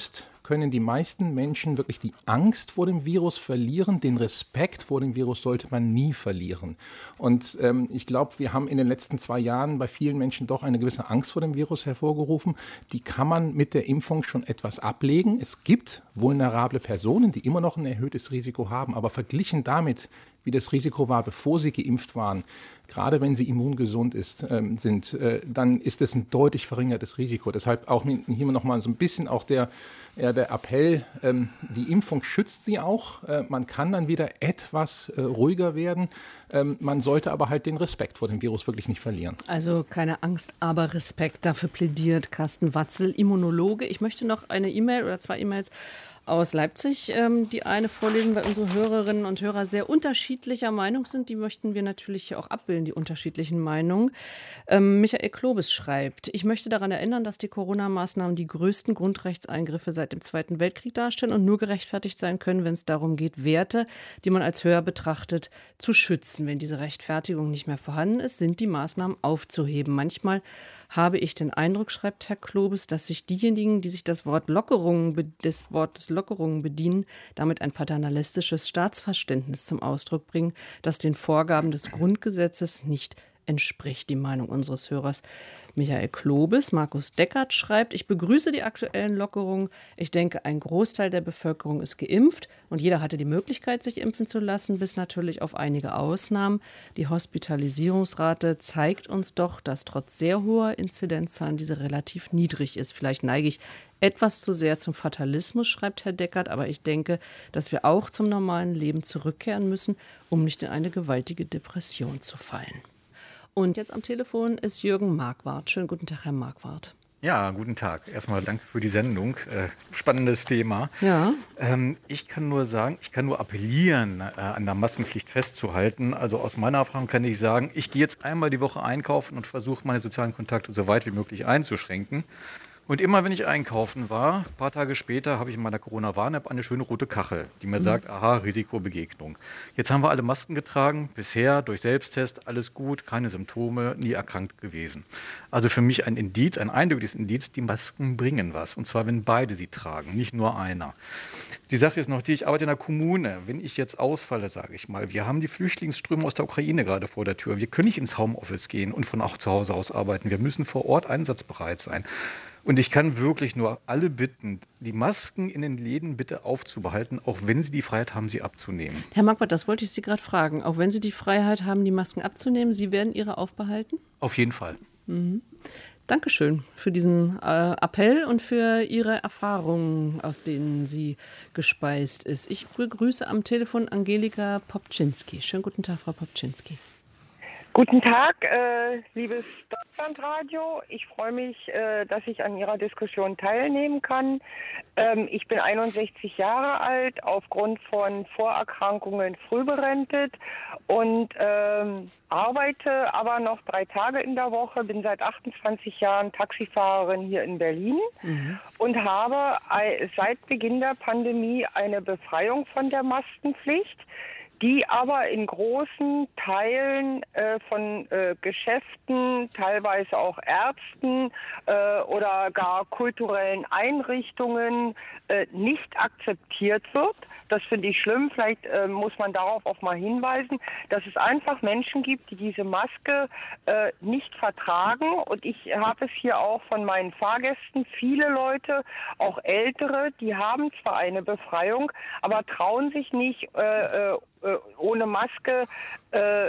[SPEAKER 3] können die meisten Menschen wirklich die Angst vor dem Virus verlieren. Den Respekt vor dem Virus sollte man nie verlieren. Und ähm, ich glaube, wir haben in den letzten zwei Jahren bei vielen Menschen doch eine gewisse Angst vor dem Virus hervorgerufen. Die kann man mit der Impfung schon etwas ablegen. Es gibt vulnerable Personen, die immer noch ein erhöhtes Risiko haben, aber verglichen damit, wie das Risiko war, bevor sie geimpft waren, gerade wenn sie immungesund ist, ähm, sind, äh, dann ist es ein deutlich verringertes Risiko. Deshalb auch hier noch mal so ein bisschen auch der, ja, der Appell, ähm, die Impfung schützt sie auch. Äh, man kann dann wieder etwas äh, ruhiger werden. Ähm, man sollte aber halt den Respekt vor dem Virus wirklich nicht verlieren.
[SPEAKER 2] Also keine Angst, aber Respekt. Dafür plädiert Carsten Watzel, Immunologe. Ich möchte noch eine E-Mail oder zwei E-Mails aus Leipzig, ähm, die eine vorlesen, weil unsere Hörerinnen und Hörer sehr unterschiedlicher Meinung sind. Die möchten wir natürlich hier auch abbilden, die unterschiedlichen Meinungen. Ähm, Michael Klobes schreibt, ich möchte daran erinnern, dass die Corona-Maßnahmen die größten Grundrechtseingriffe seit dem Zweiten Weltkrieg darstellen und nur gerechtfertigt sein können, wenn es darum geht, Werte, die man als höher betrachtet, zu schützen. Wenn diese Rechtfertigung nicht mehr vorhanden ist, sind die Maßnahmen aufzuheben. Manchmal habe ich den Eindruck, schreibt Herr Klobes, dass sich diejenigen, die sich das Wort Lockerung, des Wortes Lockerungen bedienen, damit ein paternalistisches Staatsverständnis zum Ausdruck bringen, das den Vorgaben des Grundgesetzes nicht entspricht. Die Meinung unseres Hörers Michael Klobes. Markus Deckert schreibt, ich begrüße die aktuellen Lockerungen. Ich denke, ein Großteil der Bevölkerung ist geimpft und jeder hatte die Möglichkeit, sich impfen zu lassen, bis natürlich auf einige Ausnahmen. Die Hospitalisierungsrate zeigt uns doch, dass trotz sehr hoher Inzidenzzahlen diese relativ niedrig ist. Vielleicht neige ich etwas zu sehr zum Fatalismus, schreibt Herr Deckert, aber ich denke, dass wir auch zum normalen Leben zurückkehren müssen, um nicht in eine gewaltige Depression zu fallen. Und jetzt am Telefon ist Jürgen Marquardt. Schönen guten Tag, Herr Marquardt.
[SPEAKER 12] Ja, guten Tag. Erstmal danke für die Sendung. Äh, spannendes Thema.
[SPEAKER 2] Ja.
[SPEAKER 12] Ähm, ich kann nur sagen, ich kann nur appellieren, äh, an der Maskenpflicht festzuhalten. Also aus meiner Erfahrung kann ich sagen, ich gehe jetzt einmal die Woche einkaufen und versuche meine sozialen Kontakte so weit wie möglich einzuschränken. Und immer wenn ich einkaufen war, ein paar Tage später, habe ich in meiner Corona-Warn-App eine schöne rote Kachel, die mir mhm. sagt, aha, Risikobegegnung. Jetzt haben wir alle Masken getragen, bisher durch Selbsttest, alles gut, keine Symptome, nie erkrankt gewesen. Also für mich ein Indiz, ein eindeutiges Indiz, die Masken bringen was. Und zwar, wenn beide sie tragen, nicht nur einer. Die Sache ist noch die, ich arbeite in der Kommune. Wenn ich jetzt ausfalle, sage ich mal, wir haben die Flüchtlingsströme aus der Ukraine gerade vor der Tür. Wir können nicht ins Homeoffice gehen und von auch zu Hause aus arbeiten. Wir müssen vor Ort einsatzbereit sein. Und ich kann wirklich nur alle bitten, die Masken in den Läden bitte aufzubehalten, auch wenn sie die Freiheit haben, sie abzunehmen.
[SPEAKER 2] Herr Marquardt, das wollte ich Sie gerade fragen. Auch wenn Sie die Freiheit haben, die Masken abzunehmen, Sie werden Ihre aufbehalten?
[SPEAKER 12] Auf jeden Fall.
[SPEAKER 2] Mhm. Dankeschön für diesen äh, Appell und für Ihre Erfahrungen, aus denen sie gespeist ist. Ich begrüße am Telefon Angelika Popczynski. Schönen guten Tag, Frau Popczynski.
[SPEAKER 13] Guten Tag, äh, liebes Deutschlandradio. Ich freue mich, äh, dass ich an Ihrer Diskussion teilnehmen kann. Ähm, ich bin einundsechzig Jahre alt, aufgrund von Vorerkrankungen frühberentet und ähm, arbeite aber noch drei Tage in der Woche, bin seit achtundzwanzig Jahren Taxifahrerin hier in Berlin mhm. und habe seit Beginn der Pandemie eine Befreiung von der Maskenpflicht, die aber in großen Teilen äh, von äh, Geschäften, teilweise auch Ärzten äh, oder gar kulturellen Einrichtungen äh, nicht akzeptiert wird. Das finde ich schlimm. Vielleicht äh, muss man darauf auch mal hinweisen, dass es einfach Menschen gibt, die diese Maske äh, nicht vertragen. Und ich habe es hier auch von meinen Fahrgästen, viele Leute, auch Ältere, die haben zwar eine Befreiung, aber trauen sich nicht, äh, äh, ohne Maske äh,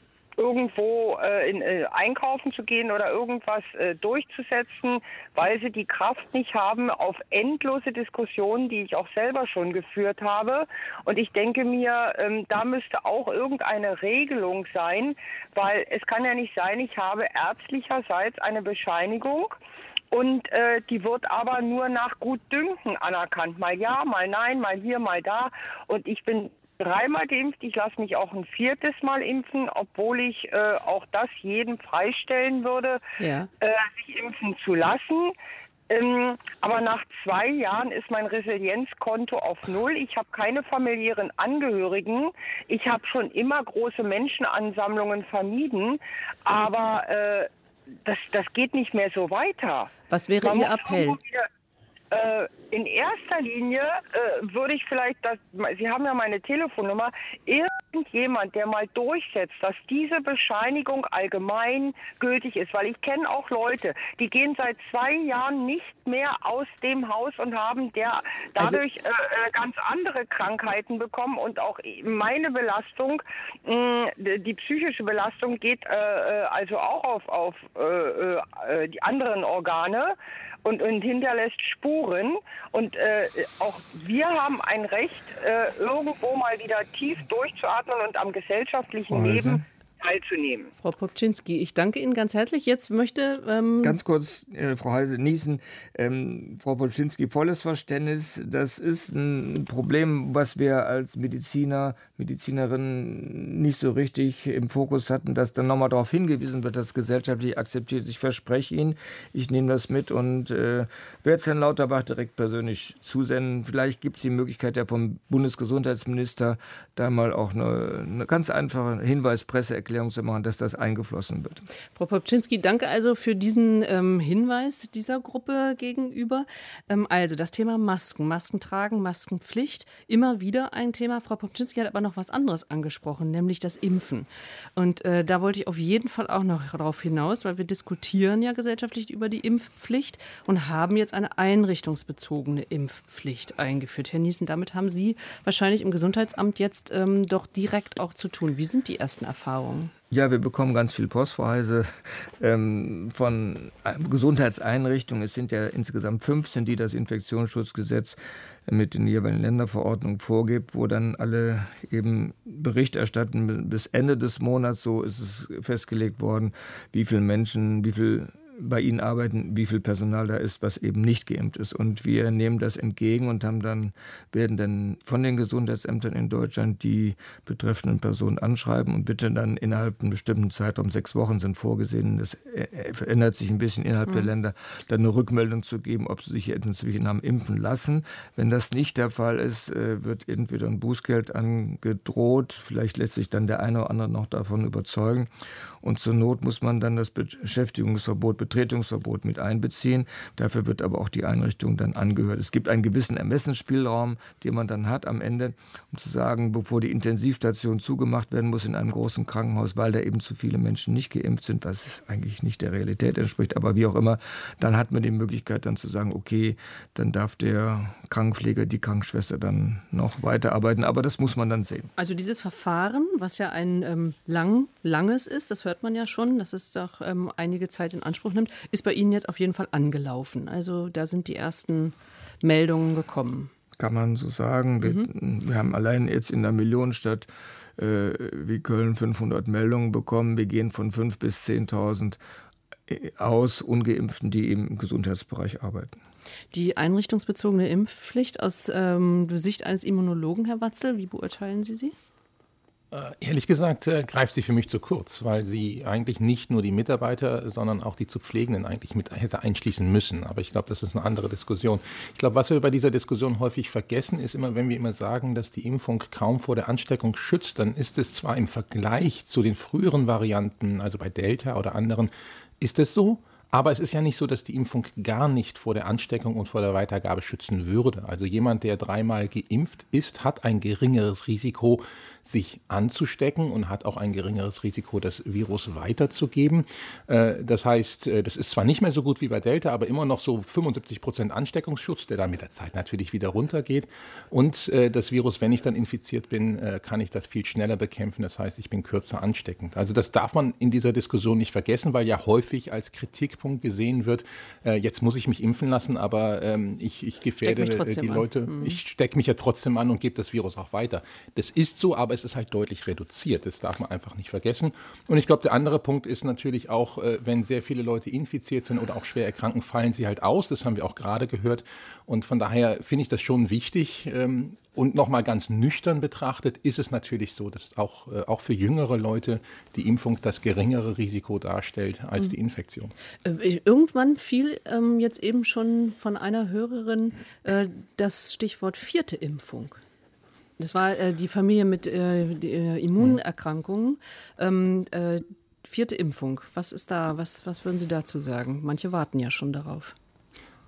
[SPEAKER 13] irgendwo äh, in, äh, einkaufen zu gehen oder irgendwas äh, durchzusetzen, weil sie die Kraft nicht haben auf endlose Diskussionen, die ich auch selber schon geführt habe. Und ich denke mir, ähm, da müsste auch irgendeine Regelung sein, weil es kann ja nicht sein, ich habe ärztlicherseits eine Bescheinigung, und äh, die wird aber nur nach Gutdünken anerkannt. Mal ja, mal nein, mal hier, mal da. Und ich bin dreimal geimpft, ich lasse mich auch ein viertes Mal impfen, obwohl ich äh, auch das jedem freistellen würde, ja. äh, sich impfen zu lassen. Ähm, aber nach zwei Jahren ist mein Resilienzkonto auf Null. Ich habe keine familiären Angehörigen. Ich habe schon immer große Menschenansammlungen vermieden, aber äh, das, das geht nicht mehr so weiter.
[SPEAKER 2] Was wäre
[SPEAKER 13] Man
[SPEAKER 2] Ihr
[SPEAKER 13] muss
[SPEAKER 2] Appell?
[SPEAKER 13] Wieder, Äh, in erster Linie äh, würde ich vielleicht, das, Sie haben ja meine Telefonnummer, irgendjemand, der mal durchsetzt, dass diese Bescheinigung allgemein gültig ist, weil ich kenne auch Leute, die gehen seit zwei Jahren nicht mehr aus dem Haus und haben der dadurch also, äh, ganz andere Krankheiten bekommen und auch meine Belastung, mh, die psychische Belastung geht äh, also auch auf, auf äh, äh, die anderen Organe. Und, und hinterlässt Spuren. Und äh, auch wir haben ein Recht, äh, irgendwo mal wieder tief durchzuatmen und am gesellschaftlichen Leben teilzunehmen.
[SPEAKER 2] Frau Popczynski, ich danke Ihnen ganz herzlich. Jetzt möchte... Ähm
[SPEAKER 4] ganz kurz, äh, Frau Heise, Niesen. Ähm, Frau Popczynski, volles Verständnis. Das ist ein Problem, was wir als Mediziner, Medizinerinnen nicht so richtig im Fokus hatten, dass dann nochmal darauf hingewiesen wird, dass gesellschaftlich akzeptiert ist. Ich verspreche Ihnen, ich nehme das mit und äh, werde es Herrn Lauterbach direkt persönlich zusenden. Vielleicht gibt es die Möglichkeit, ja vom Bundesgesundheitsminister da mal auch eine, eine ganz einfache Hinweis-Presseerklärung zu machen, dass das eingeflossen wird.
[SPEAKER 2] Frau Popczynski, danke also für diesen ähm, Hinweis dieser Gruppe gegenüber. Ähm, also das Thema Masken, Masken tragen, Maskenpflicht, immer wieder ein Thema. Frau Popczynski hat aber noch was anderes angesprochen, nämlich das Impfen. Und äh, da wollte ich auf jeden Fall auch noch darauf hinaus, weil wir diskutieren ja gesellschaftlich über die Impfpflicht und haben jetzt eine einrichtungsbezogene Impfpflicht eingeführt. Herr Niesen, damit haben Sie wahrscheinlich im Gesundheitsamt jetzt ähm, doch direkt auch zu tun. Wie sind die ersten Erfahrungen?
[SPEAKER 4] Ja, wir bekommen ganz viel Post, Frau Heise, ähm, von Gesundheitseinrichtungen. Es sind ja insgesamt fünfzehn, die das Infektionsschutzgesetz mit den jeweiligen Länderverordnungen vorgibt, wo dann alle eben Bericht erstatten. Bis Ende des Monats, so ist es festgelegt worden, wie viele Menschen, wie viel bei Ihnen arbeiten, wie viel Personal da ist, was eben nicht geimpft ist. Und wir nehmen das entgegen und haben dann, werden dann von den Gesundheitsämtern in Deutschland die betreffenden Personen anschreiben und bitte dann innerhalb einem bestimmten Zeitraum, sechs Wochen sind vorgesehen, das verändert sich ein bisschen innerhalb mhm. der Länder, dann eine Rückmeldung zu geben, ob sie sich inzwischen haben impfen lassen. Wenn das nicht der Fall ist, wird entweder ein Bußgeld angedroht, vielleicht lässt sich dann der eine oder andere noch davon überzeugen. Und zur Not muss man dann das Beschäftigungsverbot, Betretungsverbot mit einbeziehen. Dafür wird aber auch die Einrichtung dann angehört. Es gibt einen gewissen Ermessensspielraum, den man dann hat am Ende, um zu sagen, bevor die Intensivstation zugemacht werden muss in einem großen Krankenhaus, weil da eben zu viele Menschen nicht geimpft sind, was eigentlich nicht der Realität entspricht. Aber wie auch immer, dann hat man die Möglichkeit dann zu sagen, okay, dann darf der Krankenpfleger, die Krankenschwester dann noch weiterarbeiten. Aber das muss man dann sehen.
[SPEAKER 2] Also dieses Verfahren, was ja ein ähm, lang, langes ist, das hört man ja schon, dass es doch ähm, einige Zeit in Anspruch nimmt, ist bei Ihnen jetzt auf jeden Fall angelaufen. Also da sind die ersten Meldungen gekommen.
[SPEAKER 4] Kann man so sagen. Wir, mhm. wir haben allein jetzt in der Millionenstadt äh, wie Köln fünfhundert Meldungen bekommen. Wir gehen von fünftausend bis zehntausend aus Ungeimpften, die im Gesundheitsbereich arbeiten.
[SPEAKER 2] Die einrichtungsbezogene Impfpflicht aus ähm, Sicht eines Immunologen, Herr Watzel, wie beurteilen Sie sie?
[SPEAKER 3] Ehrlich gesagt äh, greift sie für mich zu kurz, weil sie eigentlich nicht nur die Mitarbeiter, sondern auch die zu Pflegenden eigentlich mit hätte einschließen müssen. Aber ich glaube, das ist eine andere Diskussion. Ich glaube, was wir bei dieser Diskussion häufig vergessen, ist immer, wenn wir immer sagen, dass die Impfung kaum vor der Ansteckung schützt, dann ist es zwar im Vergleich zu den früheren Varianten, also bei Delta oder anderen, ist es so. Aber es ist ja nicht so, dass die Impfung gar nicht vor der Ansteckung und vor der Weitergabe schützen würde. Also jemand, der dreimal geimpft ist, hat ein geringeres Risiko, sich anzustecken und hat auch ein geringeres Risiko, das Virus weiterzugeben. Das heißt, das ist zwar nicht mehr so gut wie bei Delta, aber immer noch so fünfundsiebzig Prozent Ansteckungsschutz, der dann mit der Zeit natürlich wieder runtergeht. Und das Virus, wenn ich dann infiziert bin, kann ich das viel schneller bekämpfen. Das heißt, ich bin kürzer ansteckend. Also das darf man in dieser Diskussion nicht vergessen, weil ja häufig als Kritikpunkt gesehen wird, jetzt muss ich mich impfen lassen, aber ich, ich gefährde die Leute. Mhm. Ich stecke mich ja trotzdem an und gebe das Virus auch weiter. Das ist so, aber es ist halt deutlich reduziert. Das darf man einfach nicht vergessen. Und ich glaube, der andere Punkt ist natürlich auch, wenn sehr viele Leute infiziert sind oder auch schwer erkranken, fallen sie halt aus. Das haben wir auch gerade gehört. Und von daher finde ich das schon wichtig. Und nochmal ganz nüchtern betrachtet ist es natürlich so, dass auch, auch für jüngere Leute die Impfung das geringere Risiko darstellt als die Infektion.
[SPEAKER 2] Irgendwann fiel ähm, jetzt eben schon von einer Hörerin äh, das Stichwort vierte Impfung. Das war äh, die Familie mit äh, die, äh, Immunerkrankungen. Ähm, äh, vierte Impfung. Was ist da? Was, was würden Sie dazu sagen? Manche warten ja schon darauf.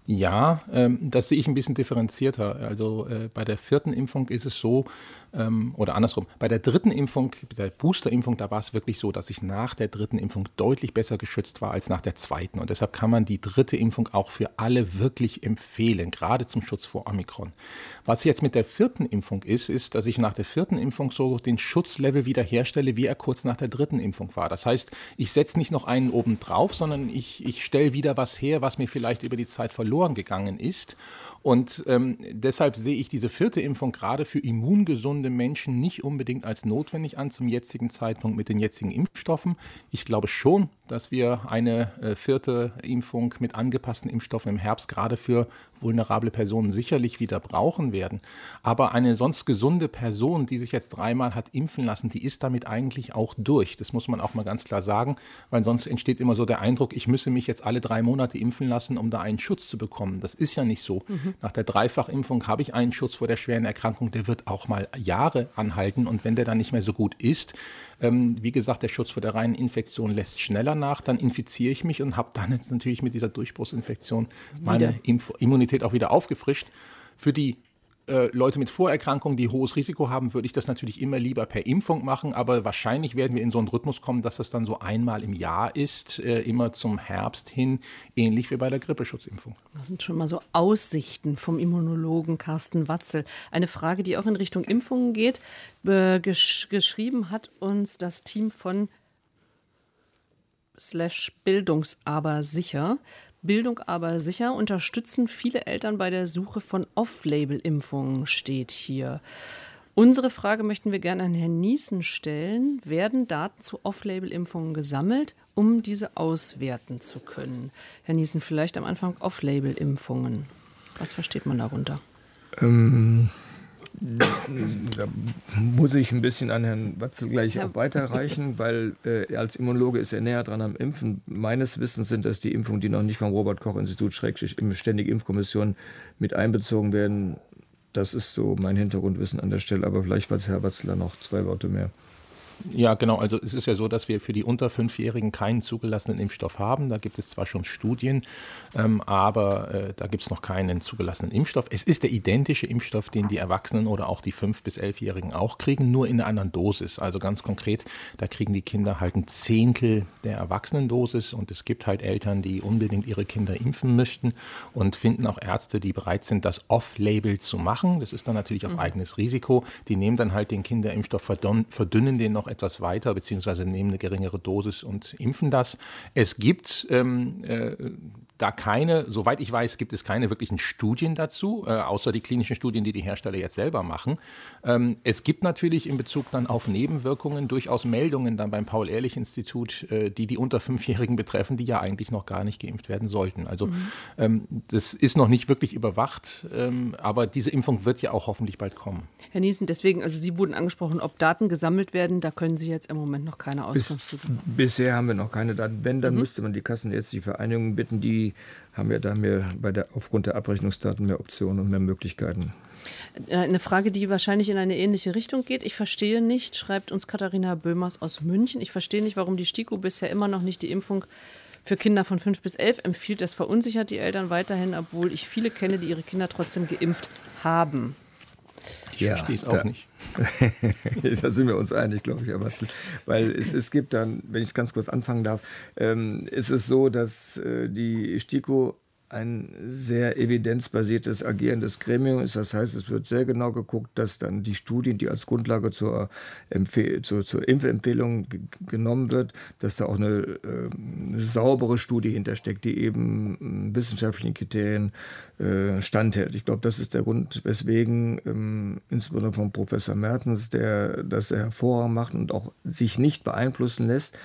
[SPEAKER 3] Ja, ähm, das sehe ich ein bisschen differenzierter. Also äh, bei der vierten Impfung ist es so, ähm, oder andersrum, bei der dritten Impfung, der Boosterimpfung, da war es wirklich so, dass ich nach der dritten Impfung deutlich besser geschützt war als nach der zweiten. Und deshalb kann man die dritte Impfung auch für alle wirklich empfehlen, gerade zum Schutz vor Omikron. Was jetzt mit der vierten Impfung ist, ist, dass ich nach der vierten Impfung so den Schutzlevel wieder herstelle, wie er kurz nach der dritten Impfung war. Das heißt, ich setze nicht noch einen oben drauf, sondern ich, ich stelle wieder was her, was mir vielleicht über die Zeit verloren gegangen ist. Und ähm, deshalb sehe ich diese vierte Impfung gerade für immungesunde Menschen nicht unbedingt als notwendig an zum jetzigen Zeitpunkt mit den jetzigen Impfstoffen. Ich glaube schon, dass wir eine äh, vierte Impfung mit angepassten Impfstoffen im Herbst gerade für vulnerable Personen sicherlich wieder brauchen werden. Aber eine sonst gesunde Person, die sich jetzt dreimal hat impfen lassen, die ist damit eigentlich auch durch. Das muss man auch mal ganz klar sagen, weil sonst entsteht immer so der Eindruck, ich müsse mich jetzt alle drei Monate impfen lassen, um da einen Schutz zu bekommen. Das ist ja nicht so. Mhm. Nach der Dreifachimpfung habe ich einen Schutz vor der schweren Erkrankung, der wird auch mal Jahre anhalten. Und wenn der dann nicht mehr so gut ist, ähm, wie gesagt, der Schutz vor der reinen Infektion lässt schneller nach, dann infiziere ich mich und habe dann jetzt natürlich mit dieser Durchbruchsinfektion meine Impf- Immunität auch wieder aufgefrischt. Für die äh, Leute mit Vorerkrankungen, die hohes Risiko haben, würde ich das natürlich immer lieber per Impfung machen, aber wahrscheinlich werden wir in so einen Rhythmus kommen, dass das dann so einmal im Jahr ist, äh, immer zum Herbst hin, ähnlich wie bei der Grippeschutzimpfung.
[SPEAKER 2] Das sind schon mal so Aussichten vom Immunologen Carsten Watzel. Eine Frage, die auch in Richtung Impfungen geht. Äh, gesch- geschrieben hat uns das Team von slash Bildungsaber sicher. Bildung aber sicher unterstützen viele Eltern bei der Suche von Off-Label-Impfungen, steht hier. Unsere Frage möchten wir gerne an Herrn Niesen stellen. Werden Daten zu Off-Label-Impfungen gesammelt, um diese auswerten zu können? Herr Niesen, vielleicht am Anfang Off-Label-Impfungen. Was versteht man darunter?
[SPEAKER 4] Ähm, da muss ich ein bisschen an Herrn Watzel gleich ja. auch weiterreichen, weil äh, als Immunologe ist er näher dran am Impfen. Meines Wissens sind das die Impfungen, die noch nicht vom Robert-Koch-Institut Schrägstrich Ständige Impfkommission mit einbezogen werden. Das ist so mein Hintergrundwissen an der Stelle, aber vielleicht weiß Herr Watzel noch zwei Worte mehr.
[SPEAKER 3] Ja, genau. Also es ist ja so, dass wir für die unter Fünfjährigen keinen zugelassenen Impfstoff haben. Da gibt es zwar schon Studien, ähm, aber äh, da gibt es noch keinen zugelassenen Impfstoff. Es ist der identische Impfstoff, den die Erwachsenen oder auch die fünf- bis elfjährigen auch kriegen, nur in einer anderen Dosis. Also ganz konkret, da kriegen die Kinder halt ein Zehntel der Erwachsenendosis und es gibt halt Eltern, die unbedingt ihre Kinder impfen möchten und finden auch Ärzte, die bereit sind, das Off-Label zu machen. Das ist dann natürlich auf mhm. eigenes Risiko. Die nehmen dann halt den Kinderimpfstoff, verdünnen den noch etwas weiter, beziehungsweise nehmen eine geringere Dosis und impfen das. Es gibt ähm, äh, da keine, soweit ich weiß, gibt es keine wirklichen Studien dazu, äh, außer die klinischen Studien, die die Hersteller jetzt selber machen. Ähm, es gibt natürlich in Bezug dann auf Nebenwirkungen durchaus Meldungen dann beim Paul-Ehrlich-Institut, äh, die die unter Fünfjährigen betreffen, die ja eigentlich noch gar nicht geimpft werden sollten. Also mhm. ähm, das ist noch nicht wirklich überwacht, ähm, aber diese Impfung wird ja auch hoffentlich bald kommen.
[SPEAKER 2] Herr Niesen, deswegen, also Sie wurden angesprochen, ob Daten gesammelt werden, da können Sie jetzt im Moment noch keine Auskunft zu geben.
[SPEAKER 4] Bisher haben wir noch keine Daten. Wenn, dann mhm. müsste man die Kassenärztliche Vereinigung bitten, die haben ja da mehr, bei der, aufgrund der Abrechnungsdaten mehr Optionen und mehr Möglichkeiten.
[SPEAKER 2] Eine Frage, die wahrscheinlich in eine ähnliche Richtung geht. Ich verstehe nicht, schreibt uns Katharina Böhmers aus München, ich verstehe nicht, warum die STIKO bisher immer noch nicht die Impfung für Kinder von fünf bis elf empfiehlt. Das verunsichert die Eltern weiterhin, obwohl ich viele kenne, die ihre Kinder trotzdem geimpft haben.
[SPEAKER 3] Ich ja, verstehe es auch da, nicht.
[SPEAKER 4] Da sind wir uns einig, glaube ich, aber weil es, es gibt dann, wenn ich es ganz kurz anfangen darf, ähm, ist es so, dass äh, die STIKO ein sehr evidenzbasiertes agierendes Gremium ist. Das heißt, es wird sehr genau geguckt, dass dann die Studien, die als Grundlage zur, Empfehl- zur, zur Impfempfehlung g- genommen wird, dass da auch eine, äh, eine saubere Studie hintersteckt, die eben äh, wissenschaftlichen Kriterien äh, standhält. Ich glaube, das ist der Grund, weswegen ähm, insbesondere von Professor Mertens, der das sehr hervorragend macht und auch sich nicht beeinflussen lässt,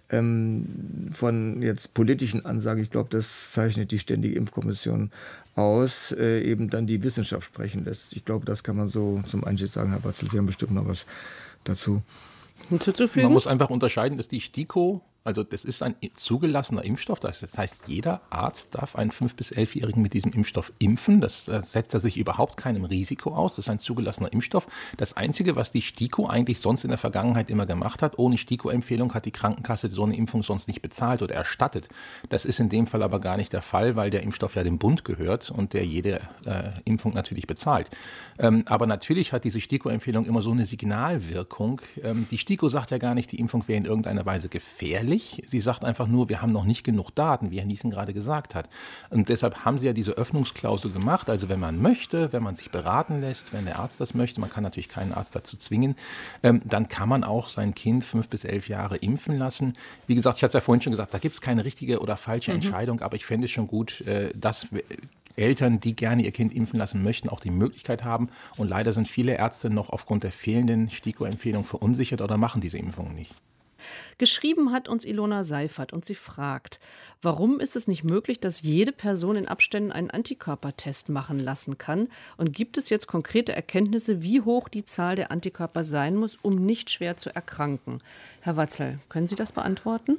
[SPEAKER 4] von jetzt politischen Ansagen, ich glaube, das zeichnet die Ständige Impfkommission aus, äh, eben dann die Wissenschaft sprechen lässt. Ich glaube, das kann man so zum Einstieg sagen. Herr Watzel, Sie haben bestimmt noch was dazu
[SPEAKER 3] hinzuzufügen. Man muss einfach unterscheiden, dass die STIKO Also das ist ein zugelassener Impfstoff. Das heißt, jeder Arzt darf einen fünf- bis elfjährigen mit diesem Impfstoff impfen. Das, das setzt er sich überhaupt keinem Risiko aus. Das ist ein zugelassener Impfstoff. Das Einzige, was die STIKO eigentlich sonst in der Vergangenheit immer gemacht hat, ohne STIKO-Empfehlung hat die Krankenkasse so eine Impfung sonst nicht bezahlt oder erstattet. Das ist in dem Fall aber gar nicht der Fall, weil der Impfstoff ja dem Bund gehört und der jede äh, Impfung natürlich bezahlt. Ähm, aber natürlich hat diese STIKO-Empfehlung immer so eine Signalwirkung. Ähm, die STIKO sagt ja gar nicht, die Impfung wäre in irgendeiner Weise gefährlich. Sie sagt einfach nur, wir haben noch nicht genug Daten, wie Herr Niesen gerade gesagt hat. Und deshalb haben sie ja diese Öffnungsklausel gemacht. Also wenn man möchte, wenn man sich beraten lässt, wenn der Arzt das möchte, man kann natürlich keinen Arzt dazu zwingen, ähm, dann kann man auch sein Kind fünf bis elf Jahre impfen lassen. Wie gesagt, ich hatte es ja vorhin schon gesagt, da gibt es keine richtige oder falsche mhm. Entscheidung, aber ich fände es schon gut, äh, dass Eltern, die gerne ihr Kind impfen lassen möchten, auch die Möglichkeit haben. Und leider sind viele Ärzte noch aufgrund der fehlenden STIKO-Empfehlung verunsichert oder machen diese Impfungen nicht.
[SPEAKER 2] Geschrieben hat uns Ilona Seifert und sie fragt, warum ist es nicht möglich, dass jede Person in Abständen einen Antikörpertest machen lassen kann? Und gibt es jetzt konkrete Erkenntnisse, wie hoch die Zahl der Antikörper sein muss, um nicht schwer zu erkranken? Herr Watzel, können Sie das beantworten?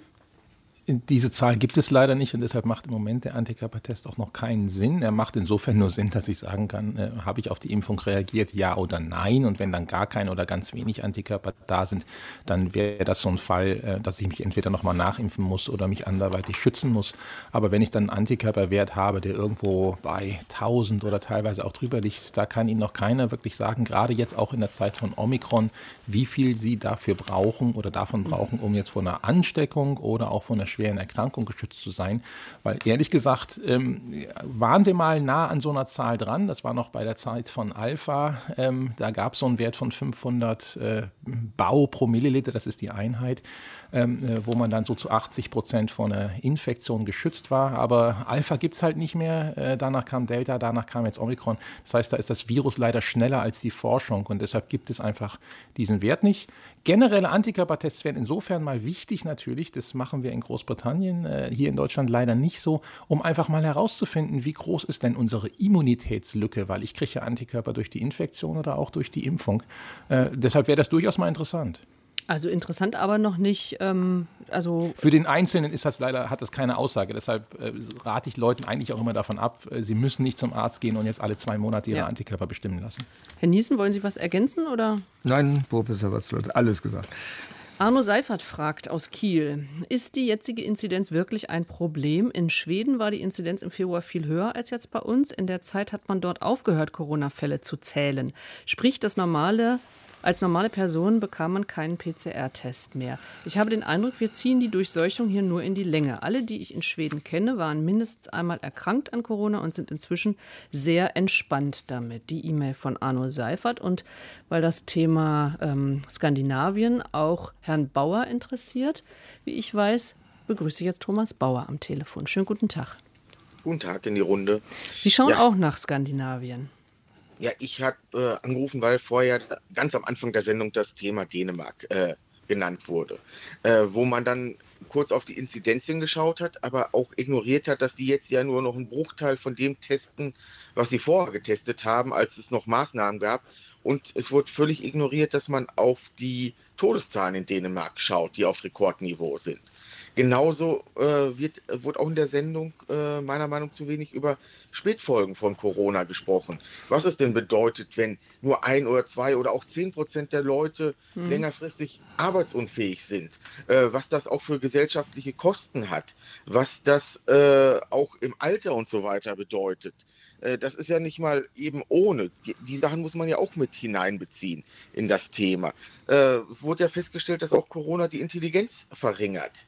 [SPEAKER 3] Diese Zahl gibt es leider nicht und deshalb macht im Moment der Antikörpertest auch noch keinen Sinn. Er macht insofern nur Sinn, dass ich sagen kann, äh, habe ich auf die Impfung reagiert, ja oder nein. Und wenn dann gar keine oder ganz wenig Antikörper da sind, dann wäre das so ein Fall, äh, dass ich mich entweder nochmal nachimpfen muss oder mich anderweitig schützen muss. Aber wenn ich dann einen Antikörperwert habe, der irgendwo bei tausend oder teilweise auch drüber liegt, da kann Ihnen noch keiner wirklich sagen, gerade jetzt auch in der Zeit von Omikron, wie viel Sie dafür brauchen oder davon brauchen, um jetzt vor einer Ansteckung oder auch von einer schweren Erkrankung geschützt zu sein. Weil ehrlich gesagt, ähm, waren wir mal nah an so einer Zahl dran. Das war noch bei der Zeit von Alpha. Ähm, da gab es so einen Wert von fünfhundert äh, Bau pro Milliliter, das ist die Einheit, ähm, äh, wo man dann so zu achtzig Prozent vor einer Infektion geschützt war. Aber Alpha gibt es halt nicht mehr. Äh, danach kam Delta, danach kam jetzt Omikron. Das heißt, da ist das Virus leider schneller als die Forschung und deshalb gibt es einfach diesen Wert nicht. Generelle Antikörpertests wären insofern mal wichtig natürlich, das machen wir in Großbritannien, äh, hier in Deutschland leider nicht so, um einfach mal herauszufinden, wie groß ist denn unsere Immunitätslücke, weil ich kriege ja Antikörper durch die Infektion oder auch durch die Impfung. Äh, deshalb wäre das durchaus mal interessant.
[SPEAKER 2] Also interessant, aber noch nicht. Ähm, also
[SPEAKER 3] Für den Einzelnen ist das leider, hat das keine Aussage. Deshalb äh, rate ich Leuten eigentlich auch immer davon ab, äh, sie müssen nicht zum Arzt gehen und jetzt alle zwei Monate ihre ja. Antikörper bestimmen lassen.
[SPEAKER 2] Herr Niesen, wollen Sie was ergänzen? Oder?
[SPEAKER 4] Nein, Professor Watzel hat alles gesagt.
[SPEAKER 2] Arno Seifert fragt aus Kiel, ist die jetzige Inzidenz wirklich ein Problem? In Schweden war die Inzidenz im Februar viel höher als jetzt bei uns. In der Zeit hat man dort aufgehört, Corona-Fälle zu zählen. Sprich, das normale Als normale Person bekam man keinen P C R-Test mehr. Ich habe den Eindruck, wir ziehen die Durchseuchung hier nur in die Länge. Alle, die ich in Schweden kenne, waren mindestens einmal erkrankt an Corona und sind inzwischen sehr entspannt damit. Die E-Mail von Arno Seifert. Und weil das Thema ähm, Skandinavien auch Herrn Bauer interessiert, wie ich weiß, begrüße ich jetzt Thomas Bauer am Telefon. Schönen guten Tag.
[SPEAKER 14] Guten Tag in die Runde.
[SPEAKER 2] Sie schauen
[SPEAKER 14] ja.
[SPEAKER 2] auch nach Skandinavien.
[SPEAKER 14] Ja, ich habe äh, angerufen, weil vorher ganz am Anfang der Sendung das Thema Dänemark äh, genannt wurde, äh, wo man dann kurz auf die Inzidenzien geschaut hat, aber auch ignoriert hat, dass die jetzt ja nur noch einen Bruchteil von dem testen, was sie vorher getestet haben, als es noch Maßnahmen gab. Und es wurde völlig ignoriert, dass man auf die Todeszahlen in Dänemark schaut, die auf Rekordniveau sind. Genauso äh, wird, wird auch in der Sendung äh, meiner Meinung nach zu wenig über Spätfolgen von Corona gesprochen. Was es denn bedeutet, wenn nur ein oder zwei oder auch zehn Prozent der Leute hm. längerfristig arbeitsunfähig sind. Äh, was das auch für gesellschaftliche Kosten hat. Was das äh, auch im Alter und so weiter bedeutet. Äh, das ist ja nicht mal eben ohne. Die, die Sachen muss man ja auch mit hineinbeziehen in das Thema. Äh, es wurde ja festgestellt, dass auch Corona die Intelligenz verringert.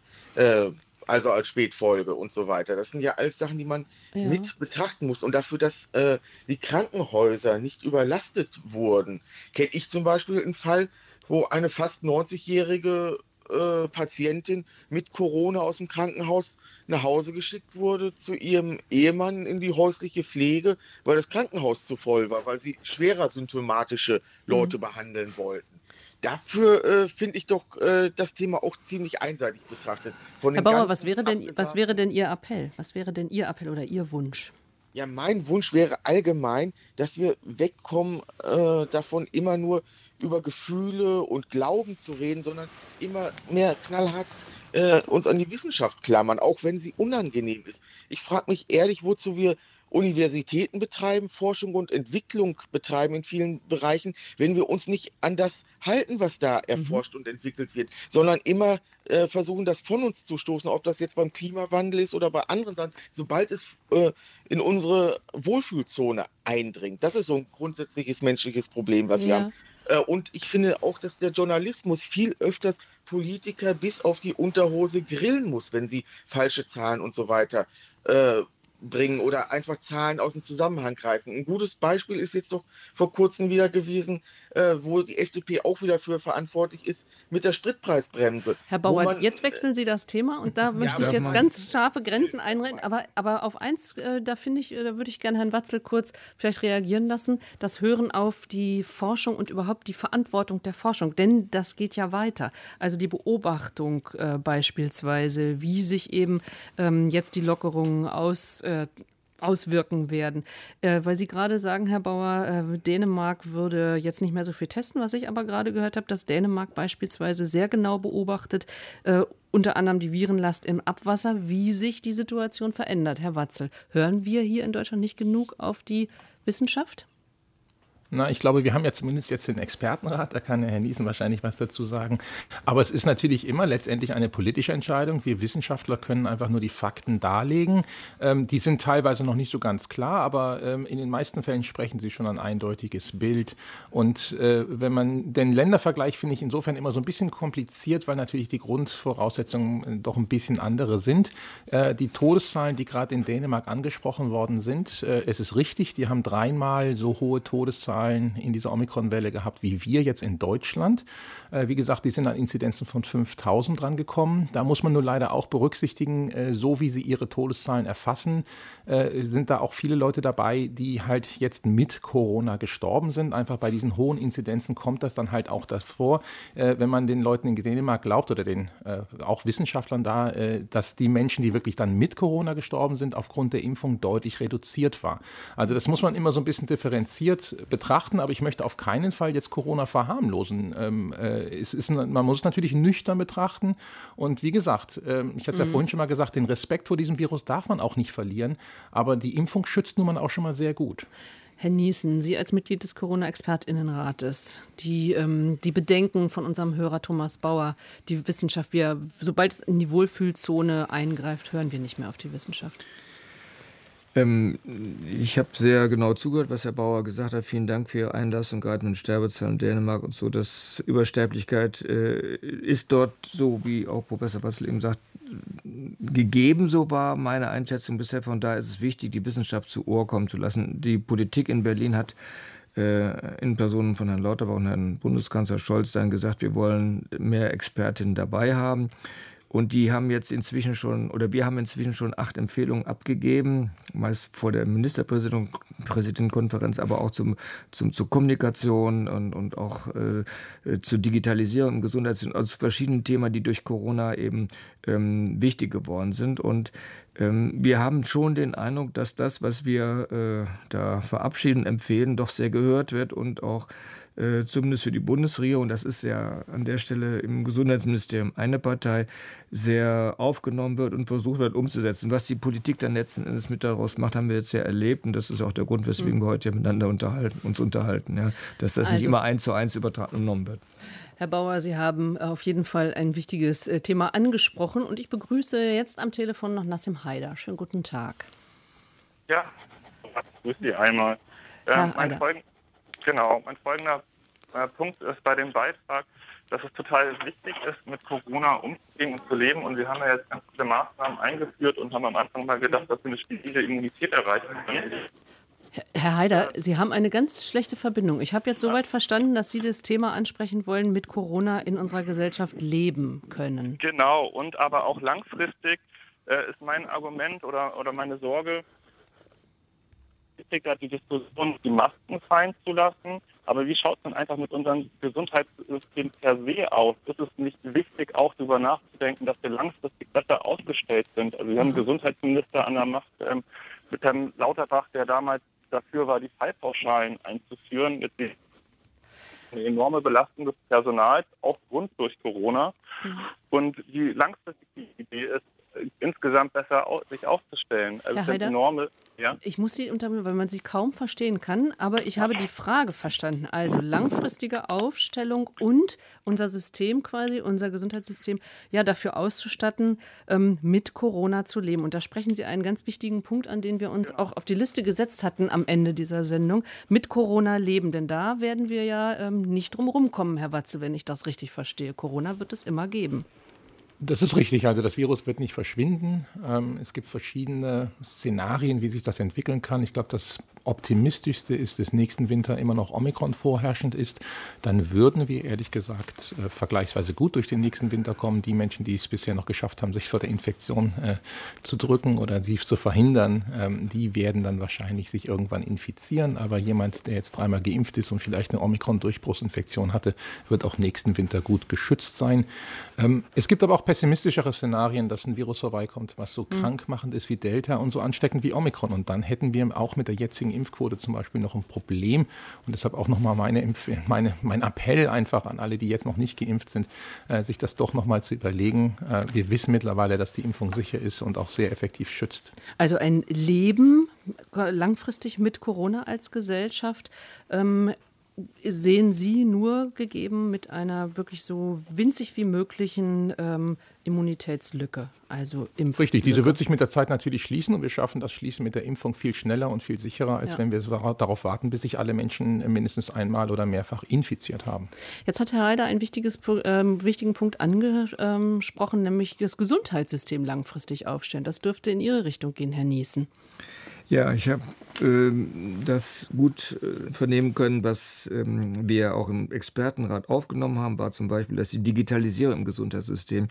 [SPEAKER 14] Also als Spätfolge und so weiter. Das sind ja alles Sachen, die man ja. mit betrachten muss. Und dafür, dass äh, die Krankenhäuser nicht überlastet wurden, kenne ich zum Beispiel einen Fall, wo eine fast neunzigjährige äh, Patientin mit Corona aus dem Krankenhaus nach Hause geschickt wurde zu ihrem Ehemann in die häusliche Pflege, weil das Krankenhaus zu voll war, weil sie schwerer symptomatische Leute mhm. behandeln wollten. Dafür äh, finde ich doch äh, das Thema auch ziemlich einseitig betrachtet. Von
[SPEAKER 2] Herr Bauer, was wäre, denn, was wäre denn Ihr Appell? Was wäre denn Ihr Appell oder Ihr Wunsch?
[SPEAKER 14] Ja, mein Wunsch wäre allgemein, dass wir wegkommen äh, davon, immer nur über Gefühle und Glauben zu reden, sondern immer mehr knallhart äh, uns an die Wissenschaft klammern, auch wenn sie unangenehm ist. Ich frage mich ehrlich, wozu wir Universitäten betreiben, Forschung und Entwicklung betreiben in vielen Bereichen, wenn wir uns nicht an das halten, was da erforscht mhm. und entwickelt wird, sondern immer äh, versuchen, das von uns zu stoßen, ob das jetzt beim Klimawandel ist oder bei anderen Sachen, sobald es äh, in unsere Wohlfühlzone eindringt. Das ist so ein grundsätzliches menschliches Problem, was ja. wir haben. Äh, und ich finde auch, dass der Journalismus viel öfters Politiker bis auf die Unterhose grillen muss, wenn sie falsche Zahlen und so weiter äh, bringen oder einfach Zahlen aus dem Zusammenhang greifen. Ein gutes Beispiel ist jetzt doch vor kurzem wieder gewesen, äh, wo die F D P auch wieder für verantwortlich ist, mit der Spritpreisbremse.
[SPEAKER 2] Herr Bauer,
[SPEAKER 14] man,
[SPEAKER 2] jetzt wechseln Sie das Thema und da möchte ja, ich jetzt ganz scharfe Grenzen einreden, aber, aber auf eins, äh, da finde ich, da würde ich gerne Herrn Watzel kurz vielleicht reagieren lassen, das Hören auf die Forschung und überhaupt die Verantwortung der Forschung, denn das geht ja weiter. Also die Beobachtung äh, beispielsweise, wie sich eben ähm, jetzt die Lockerungen aus auswirken werden. Äh, weil Sie gerade sagen, Herr Bauer, äh, Dänemark würde jetzt nicht mehr so viel testen, was ich aber gerade gehört habe, dass Dänemark beispielsweise sehr genau beobachtet, äh, unter anderem die Virenlast im Abwasser, wie sich die Situation verändert. Herr Watzel, hören wir hier in Deutschland nicht genug auf die Wissenschaft?
[SPEAKER 3] Na, ich glaube, wir haben ja zumindest jetzt den Expertenrat, da kann Herr Niesen wahrscheinlich was dazu sagen. Aber es ist natürlich immer letztendlich eine politische Entscheidung. Wir Wissenschaftler können einfach nur die Fakten darlegen. Ähm, die sind teilweise noch nicht so ganz klar, aber ähm, in den meisten Fällen sprechen sie schon ein eindeutiges Bild. Und äh, wenn man den Ländervergleich finde ich insofern immer so ein bisschen kompliziert, weil natürlich die Grundvoraussetzungen doch ein bisschen andere sind. Äh, die Todeszahlen, die gerade in Dänemark angesprochen worden sind, äh, es ist richtig, die haben dreimal so hohe Todeszahlen in dieser Omikron-Welle gehabt, wie wir jetzt in Deutschland. Äh, wie gesagt, die sind an Inzidenzen von fünftausend rangekommen. Da muss man nur leider auch berücksichtigen, äh, so wie sie ihre Todeszahlen erfassen, äh, sind da auch viele Leute dabei, die halt jetzt mit Corona gestorben sind. Einfach bei diesen hohen Inzidenzen kommt das dann halt auch davor, äh, wenn man den Leuten in Dänemark glaubt oder den äh, auch Wissenschaftlern da, äh, dass die Menschen, die wirklich dann mit Corona gestorben sind, aufgrund der Impfung deutlich reduziert war. Also das muss man immer so ein bisschen differenziert betrachten. betrachten, aber ich möchte auf keinen Fall jetzt Corona verharmlosen. Ähm, äh, es ist, man muss es natürlich nüchtern betrachten und wie gesagt, äh, ich hatte es ja mhm. vorhin schon mal gesagt, den Respekt vor diesem Virus darf man auch nicht verlieren, aber die Impfung schützt nun mal auch schon mal sehr gut.
[SPEAKER 2] Herr Niesen, Sie als Mitglied des Corona-ExpertInnenrates, die, ähm, die Bedenken von unserem Hörer Thomas Bauer, die Wissenschaft, wir, sobald es in die Wohlfühlzone eingreift, hören wir nicht mehr auf die Wissenschaft.
[SPEAKER 4] Ich habe sehr genau zugehört, was Herr Bauer gesagt hat. Vielen Dank für Ihre Einlassung, gerade mit den Sterbezahlen in Dänemark und so. Das Übersterblichkeit äh, ist dort so, wie auch Professor Watzel eben sagt, gegeben. So war meine Einschätzung bisher. Von daher ist es wichtig, die Wissenschaft zu Ohr kommen zu lassen. Die Politik in Berlin hat äh, in Personen von Herrn Lauterbach und Herrn Bundeskanzler Scholz dann gesagt, wir wollen mehr Expertinnen dabei haben. Und die haben jetzt inzwischen schon, oder wir haben inzwischen schon acht Empfehlungen abgegeben, meist vor der Ministerpräsidentenkonferenz, aber auch zum, zum, zur Kommunikation und, und auch äh, zur Digitalisierung im Gesundheitswesen, also zu verschiedenen Themen, die durch Corona eben ähm, wichtig geworden sind. Und ähm, wir haben schon den Eindruck, dass das, was wir äh, da verabschieden, empfehlen, doch sehr gehört wird und auch äh, zumindest für die Bundesregierung, das ist ja an der Stelle im Gesundheitsministerium eine Partei, sehr aufgenommen wird und versucht wird umzusetzen. Was die Politik dann letzten Endes mit daraus macht, haben wir jetzt ja erlebt und das ist auch der Grund, weswegen mhm. wir heute miteinander unterhalten, uns unterhalten, ja, dass das also nicht immer eins zu eins übernommen wird.
[SPEAKER 2] Herr Bauer, Sie haben auf jeden Fall ein wichtiges Thema angesprochen und ich begrüße jetzt am Telefon noch Nassim Haider. Schönen guten Tag.
[SPEAKER 15] Ja, ich grüße Sie einmal. Ähm, mein folgend, genau, mein folgender äh, Punkt ist bei dem Beitrag, dass es total wichtig ist, mit Corona umzugehen und zu leben. Und wir haben ja jetzt ganz viele Maßnahmen eingeführt und haben am Anfang mal gedacht, dass wir eine stabile Immunität erreichen können.
[SPEAKER 2] Herr Haider, Sie haben eine ganz schlechte Verbindung. Ich habe jetzt soweit verstanden, dass Sie das Thema ansprechen wollen, mit Corona in unserer Gesellschaft leben können.
[SPEAKER 15] Genau, und aber auch langfristig äh, ist mein Argument oder, oder meine Sorge, die Diskussion, die Masken fallen zu lassen. Aber wie schaut es dann einfach mit unserem Gesundheitssystem per se aus? Ist es nicht wichtig, auch darüber nachzudenken, dass wir langfristig besser aufgestellt sind? Also wir haben einen Gesundheitsminister an der Macht ähm, mit Herrn Lauterbach, der damals dafür war, die Fallpauschalen einzuführen. Mit eine enorme Belastung des Personals, aufgrund durch Corona. Mhm. Und die langfristige Idee ist, insgesamt besser aus, sich aufzustellen. Also
[SPEAKER 2] Herr Heider,
[SPEAKER 15] enorme, ja?
[SPEAKER 2] Ich muss Sie unterbrechen, weil man Sie kaum verstehen kann, aber ich habe die Frage verstanden. Also langfristige Aufstellung und unser System quasi, unser Gesundheitssystem, ja dafür auszustatten, ähm, mit Corona zu leben. Und da sprechen Sie einen ganz wichtigen Punkt an, den wir uns ja. auch auf die Liste gesetzt hatten am Ende dieser Sendung, mit Corona leben. Denn da werden wir ja ähm, nicht drum rumkommen, Herr Watze, wenn ich das richtig verstehe. Corona wird es immer geben.
[SPEAKER 3] Das ist richtig. Also das Virus wird nicht verschwinden. Ähm, es gibt verschiedene Szenarien, wie sich das entwickeln kann. Ich glaube, das optimistischste ist, dass nächsten Winter immer noch Omikron vorherrschend ist. Dann würden wir, ehrlich gesagt, äh, vergleichsweise gut durch den nächsten Winter kommen. Die Menschen, die es bisher noch geschafft haben, sich vor der Infektion äh, zu drücken oder sie zu verhindern, ähm, die werden dann wahrscheinlich sich irgendwann infizieren. Aber jemand, der jetzt dreimal geimpft ist und vielleicht eine Omikron-Durchbruchsinfektion hatte, wird auch nächsten Winter gut geschützt sein. Ähm, es gibt aber auch pessimistischere Szenarien, dass ein Virus vorbeikommt, was so mhm. krankmachend ist wie Delta und so ansteckend wie Omikron. Und dann hätten wir auch mit der jetzigen Impfquote zum Beispiel noch ein Problem. Und deshalb auch nochmal meine, Impf- meine, mein Appell einfach an alle, die jetzt noch nicht geimpft sind, äh, sich das doch nochmal zu überlegen. Äh, wir wissen mittlerweile, dass die Impfung sicher ist und auch sehr effektiv schützt.
[SPEAKER 2] Also ein Leben langfristig mit Corona als Gesellschaft ähm, sehen Sie nur gegeben mit einer wirklich so winzig wie möglichen ähm, Immunitätslücke, also Impflücke.
[SPEAKER 3] Richtig, diese wird sich mit der Zeit natürlich schließen und wir schaffen das Schließen mit der Impfung viel schneller und viel sicherer, als ja. wenn wir darauf warten, bis sich alle Menschen mindestens einmal oder mehrfach infiziert haben.
[SPEAKER 2] Jetzt hat Herr Heider einen wichtiges, ähm, wichtigen Punkt angesprochen, nämlich das Gesundheitssystem langfristig aufstellen. Das dürfte in Ihre Richtung gehen, Herr Niesen.
[SPEAKER 4] Ja, ich habe äh, das gut äh, vernehmen können, was ähm, wir auch im Expertenrat aufgenommen haben, war zum Beispiel, dass die Digitalisierung im Gesundheitssystem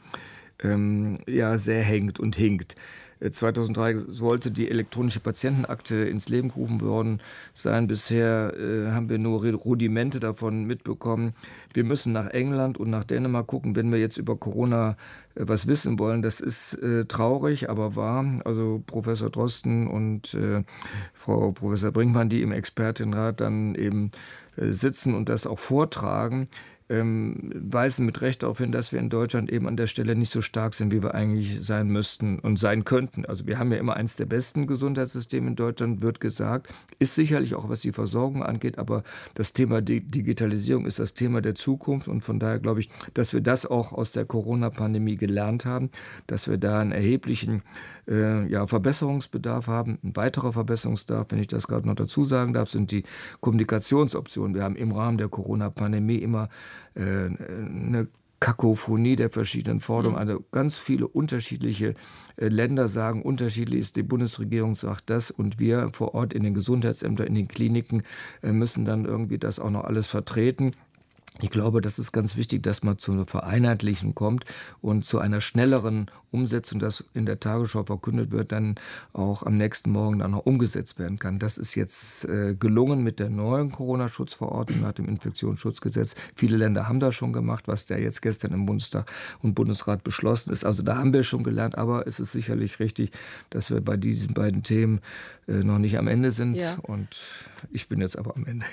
[SPEAKER 4] ähm, ja sehr hängt und hinkt. zweitausenddrei sollte die elektronische Patientenakte ins Leben gerufen worden sein. Bisher äh, haben wir nur Rudimente davon mitbekommen. Wir müssen nach England und nach Dänemark gucken, wenn wir jetzt über Corona äh, was wissen wollen. Das ist äh, traurig, aber wahr. Also Professor Drosten und äh, Frau Professor Brinkmann, die im Expertenrat dann eben äh, sitzen und das auch vortragen, Ähm, weisen mit Recht darauf hin, dass wir in Deutschland eben an der Stelle nicht so stark sind, wie wir eigentlich sein müssten und sein könnten. Also wir haben ja immer eines der besten Gesundheitssysteme in Deutschland, wird gesagt, ist sicherlich auch, was die Versorgung angeht, aber das Thema Di- Digitalisierung ist das Thema der Zukunft und von daher glaube ich, dass wir das auch aus der Corona-Pandemie gelernt haben, dass wir da einen erheblichen äh, ja, Verbesserungsbedarf haben. Ein weiterer Verbesserungsbedarf, wenn ich das gerade noch dazu sagen darf, sind die Kommunikationsoptionen. Wir haben im Rahmen der Corona-Pandemie immer äh, eine Kakophonie der verschiedenen Forderungen. Also ganz viele unterschiedliche äh, Länder sagen unterschiedliches. Die Bundesregierung sagt das und wir vor Ort in den Gesundheitsämtern, in den Kliniken äh, müssen dann irgendwie das auch noch alles vertreten. Ich glaube, das ist ganz wichtig, dass man zu einer Vereinheitlichung kommt und zu einer schnelleren Umsetzung, das in der Tagesschau verkündet wird, dann auch am nächsten Morgen dann auch umgesetzt werden kann. Das ist jetzt äh, gelungen mit der neuen Corona-Schutzverordnung nach dem Infektionsschutzgesetz. Viele Länder haben das schon gemacht, was der jetzt gestern im Bundestag und Bundesrat beschlossen ist. Also da haben wir schon gelernt, aber es ist sicherlich richtig, dass wir bei diesen beiden Themen äh, noch nicht am Ende sind. Ja. Und ich bin jetzt aber am Ende.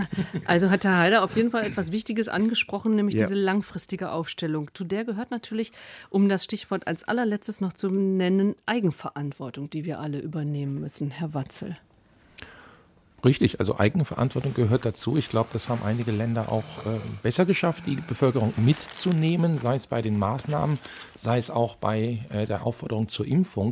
[SPEAKER 2] Also hat Herr Heider auf jeden Fall etwas Wichtiges angesprochen, nämlich
[SPEAKER 4] Ja.
[SPEAKER 2] diese langfristige Aufstellung. Zu der gehört natürlich, um das Stichwort als allerletztes noch zu nennen, Eigenverantwortung, die wir alle übernehmen müssen. Herr Watzel.
[SPEAKER 3] Richtig, also Eigenverantwortung gehört dazu. Ich glaube, das haben einige Länder auch äh, besser geschafft, die Bevölkerung mitzunehmen, sei es bei den Maßnahmen, sei es auch bei äh, der Aufforderung zur Impfung.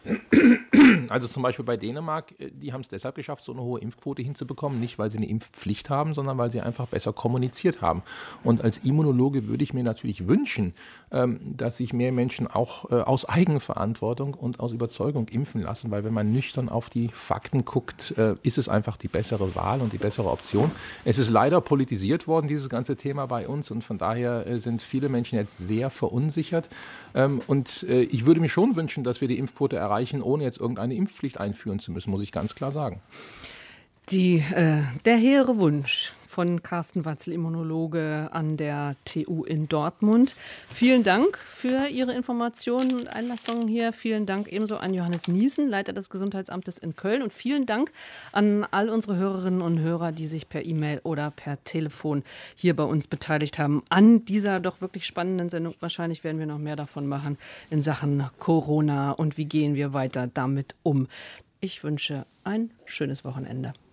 [SPEAKER 3] Also zum Beispiel bei Dänemark, äh, die haben es deshalb geschafft, so eine hohe Impfquote hinzubekommen, nicht weil sie eine Impfpflicht haben, sondern weil sie einfach besser kommuniziert haben. Und als Immunologe würde ich mir natürlich wünschen, ähm, dass sich mehr Menschen auch äh, aus Eigenverantwortung und aus Überzeugung impfen lassen, weil wenn man nüchtern auf die Fakten guckt, äh, ist es einfach die bessere Wahl und die bessere Option. Es ist leider politisiert worden, dieses ganze Thema bei uns, und von daher äh, sind viele Menschen jetzt sehr verunsichert. Ähm, und äh, ich würde mir schon wünschen, dass wir die Impfquote erreichen, ohne jetzt irgendeine Impfpflicht einführen zu müssen, muss ich ganz klar sagen.
[SPEAKER 2] Die, äh, der hehre Wunsch von Carsten Watzel, Immunologe an der T U in Dortmund. Vielen Dank für Ihre Informationen und Einlassungen hier. Vielen Dank ebenso an Johannes Niesen, Leiter des Gesundheitsamtes in Köln. Und vielen Dank an all unsere Hörerinnen und Hörer, die sich per E-Mail oder per Telefon hier bei uns beteiligt haben an dieser doch wirklich spannenden Sendung. Wahrscheinlich werden wir noch mehr davon machen in Sachen Corona und wie gehen wir weiter damit um. Ich wünsche ein schönes Wochenende.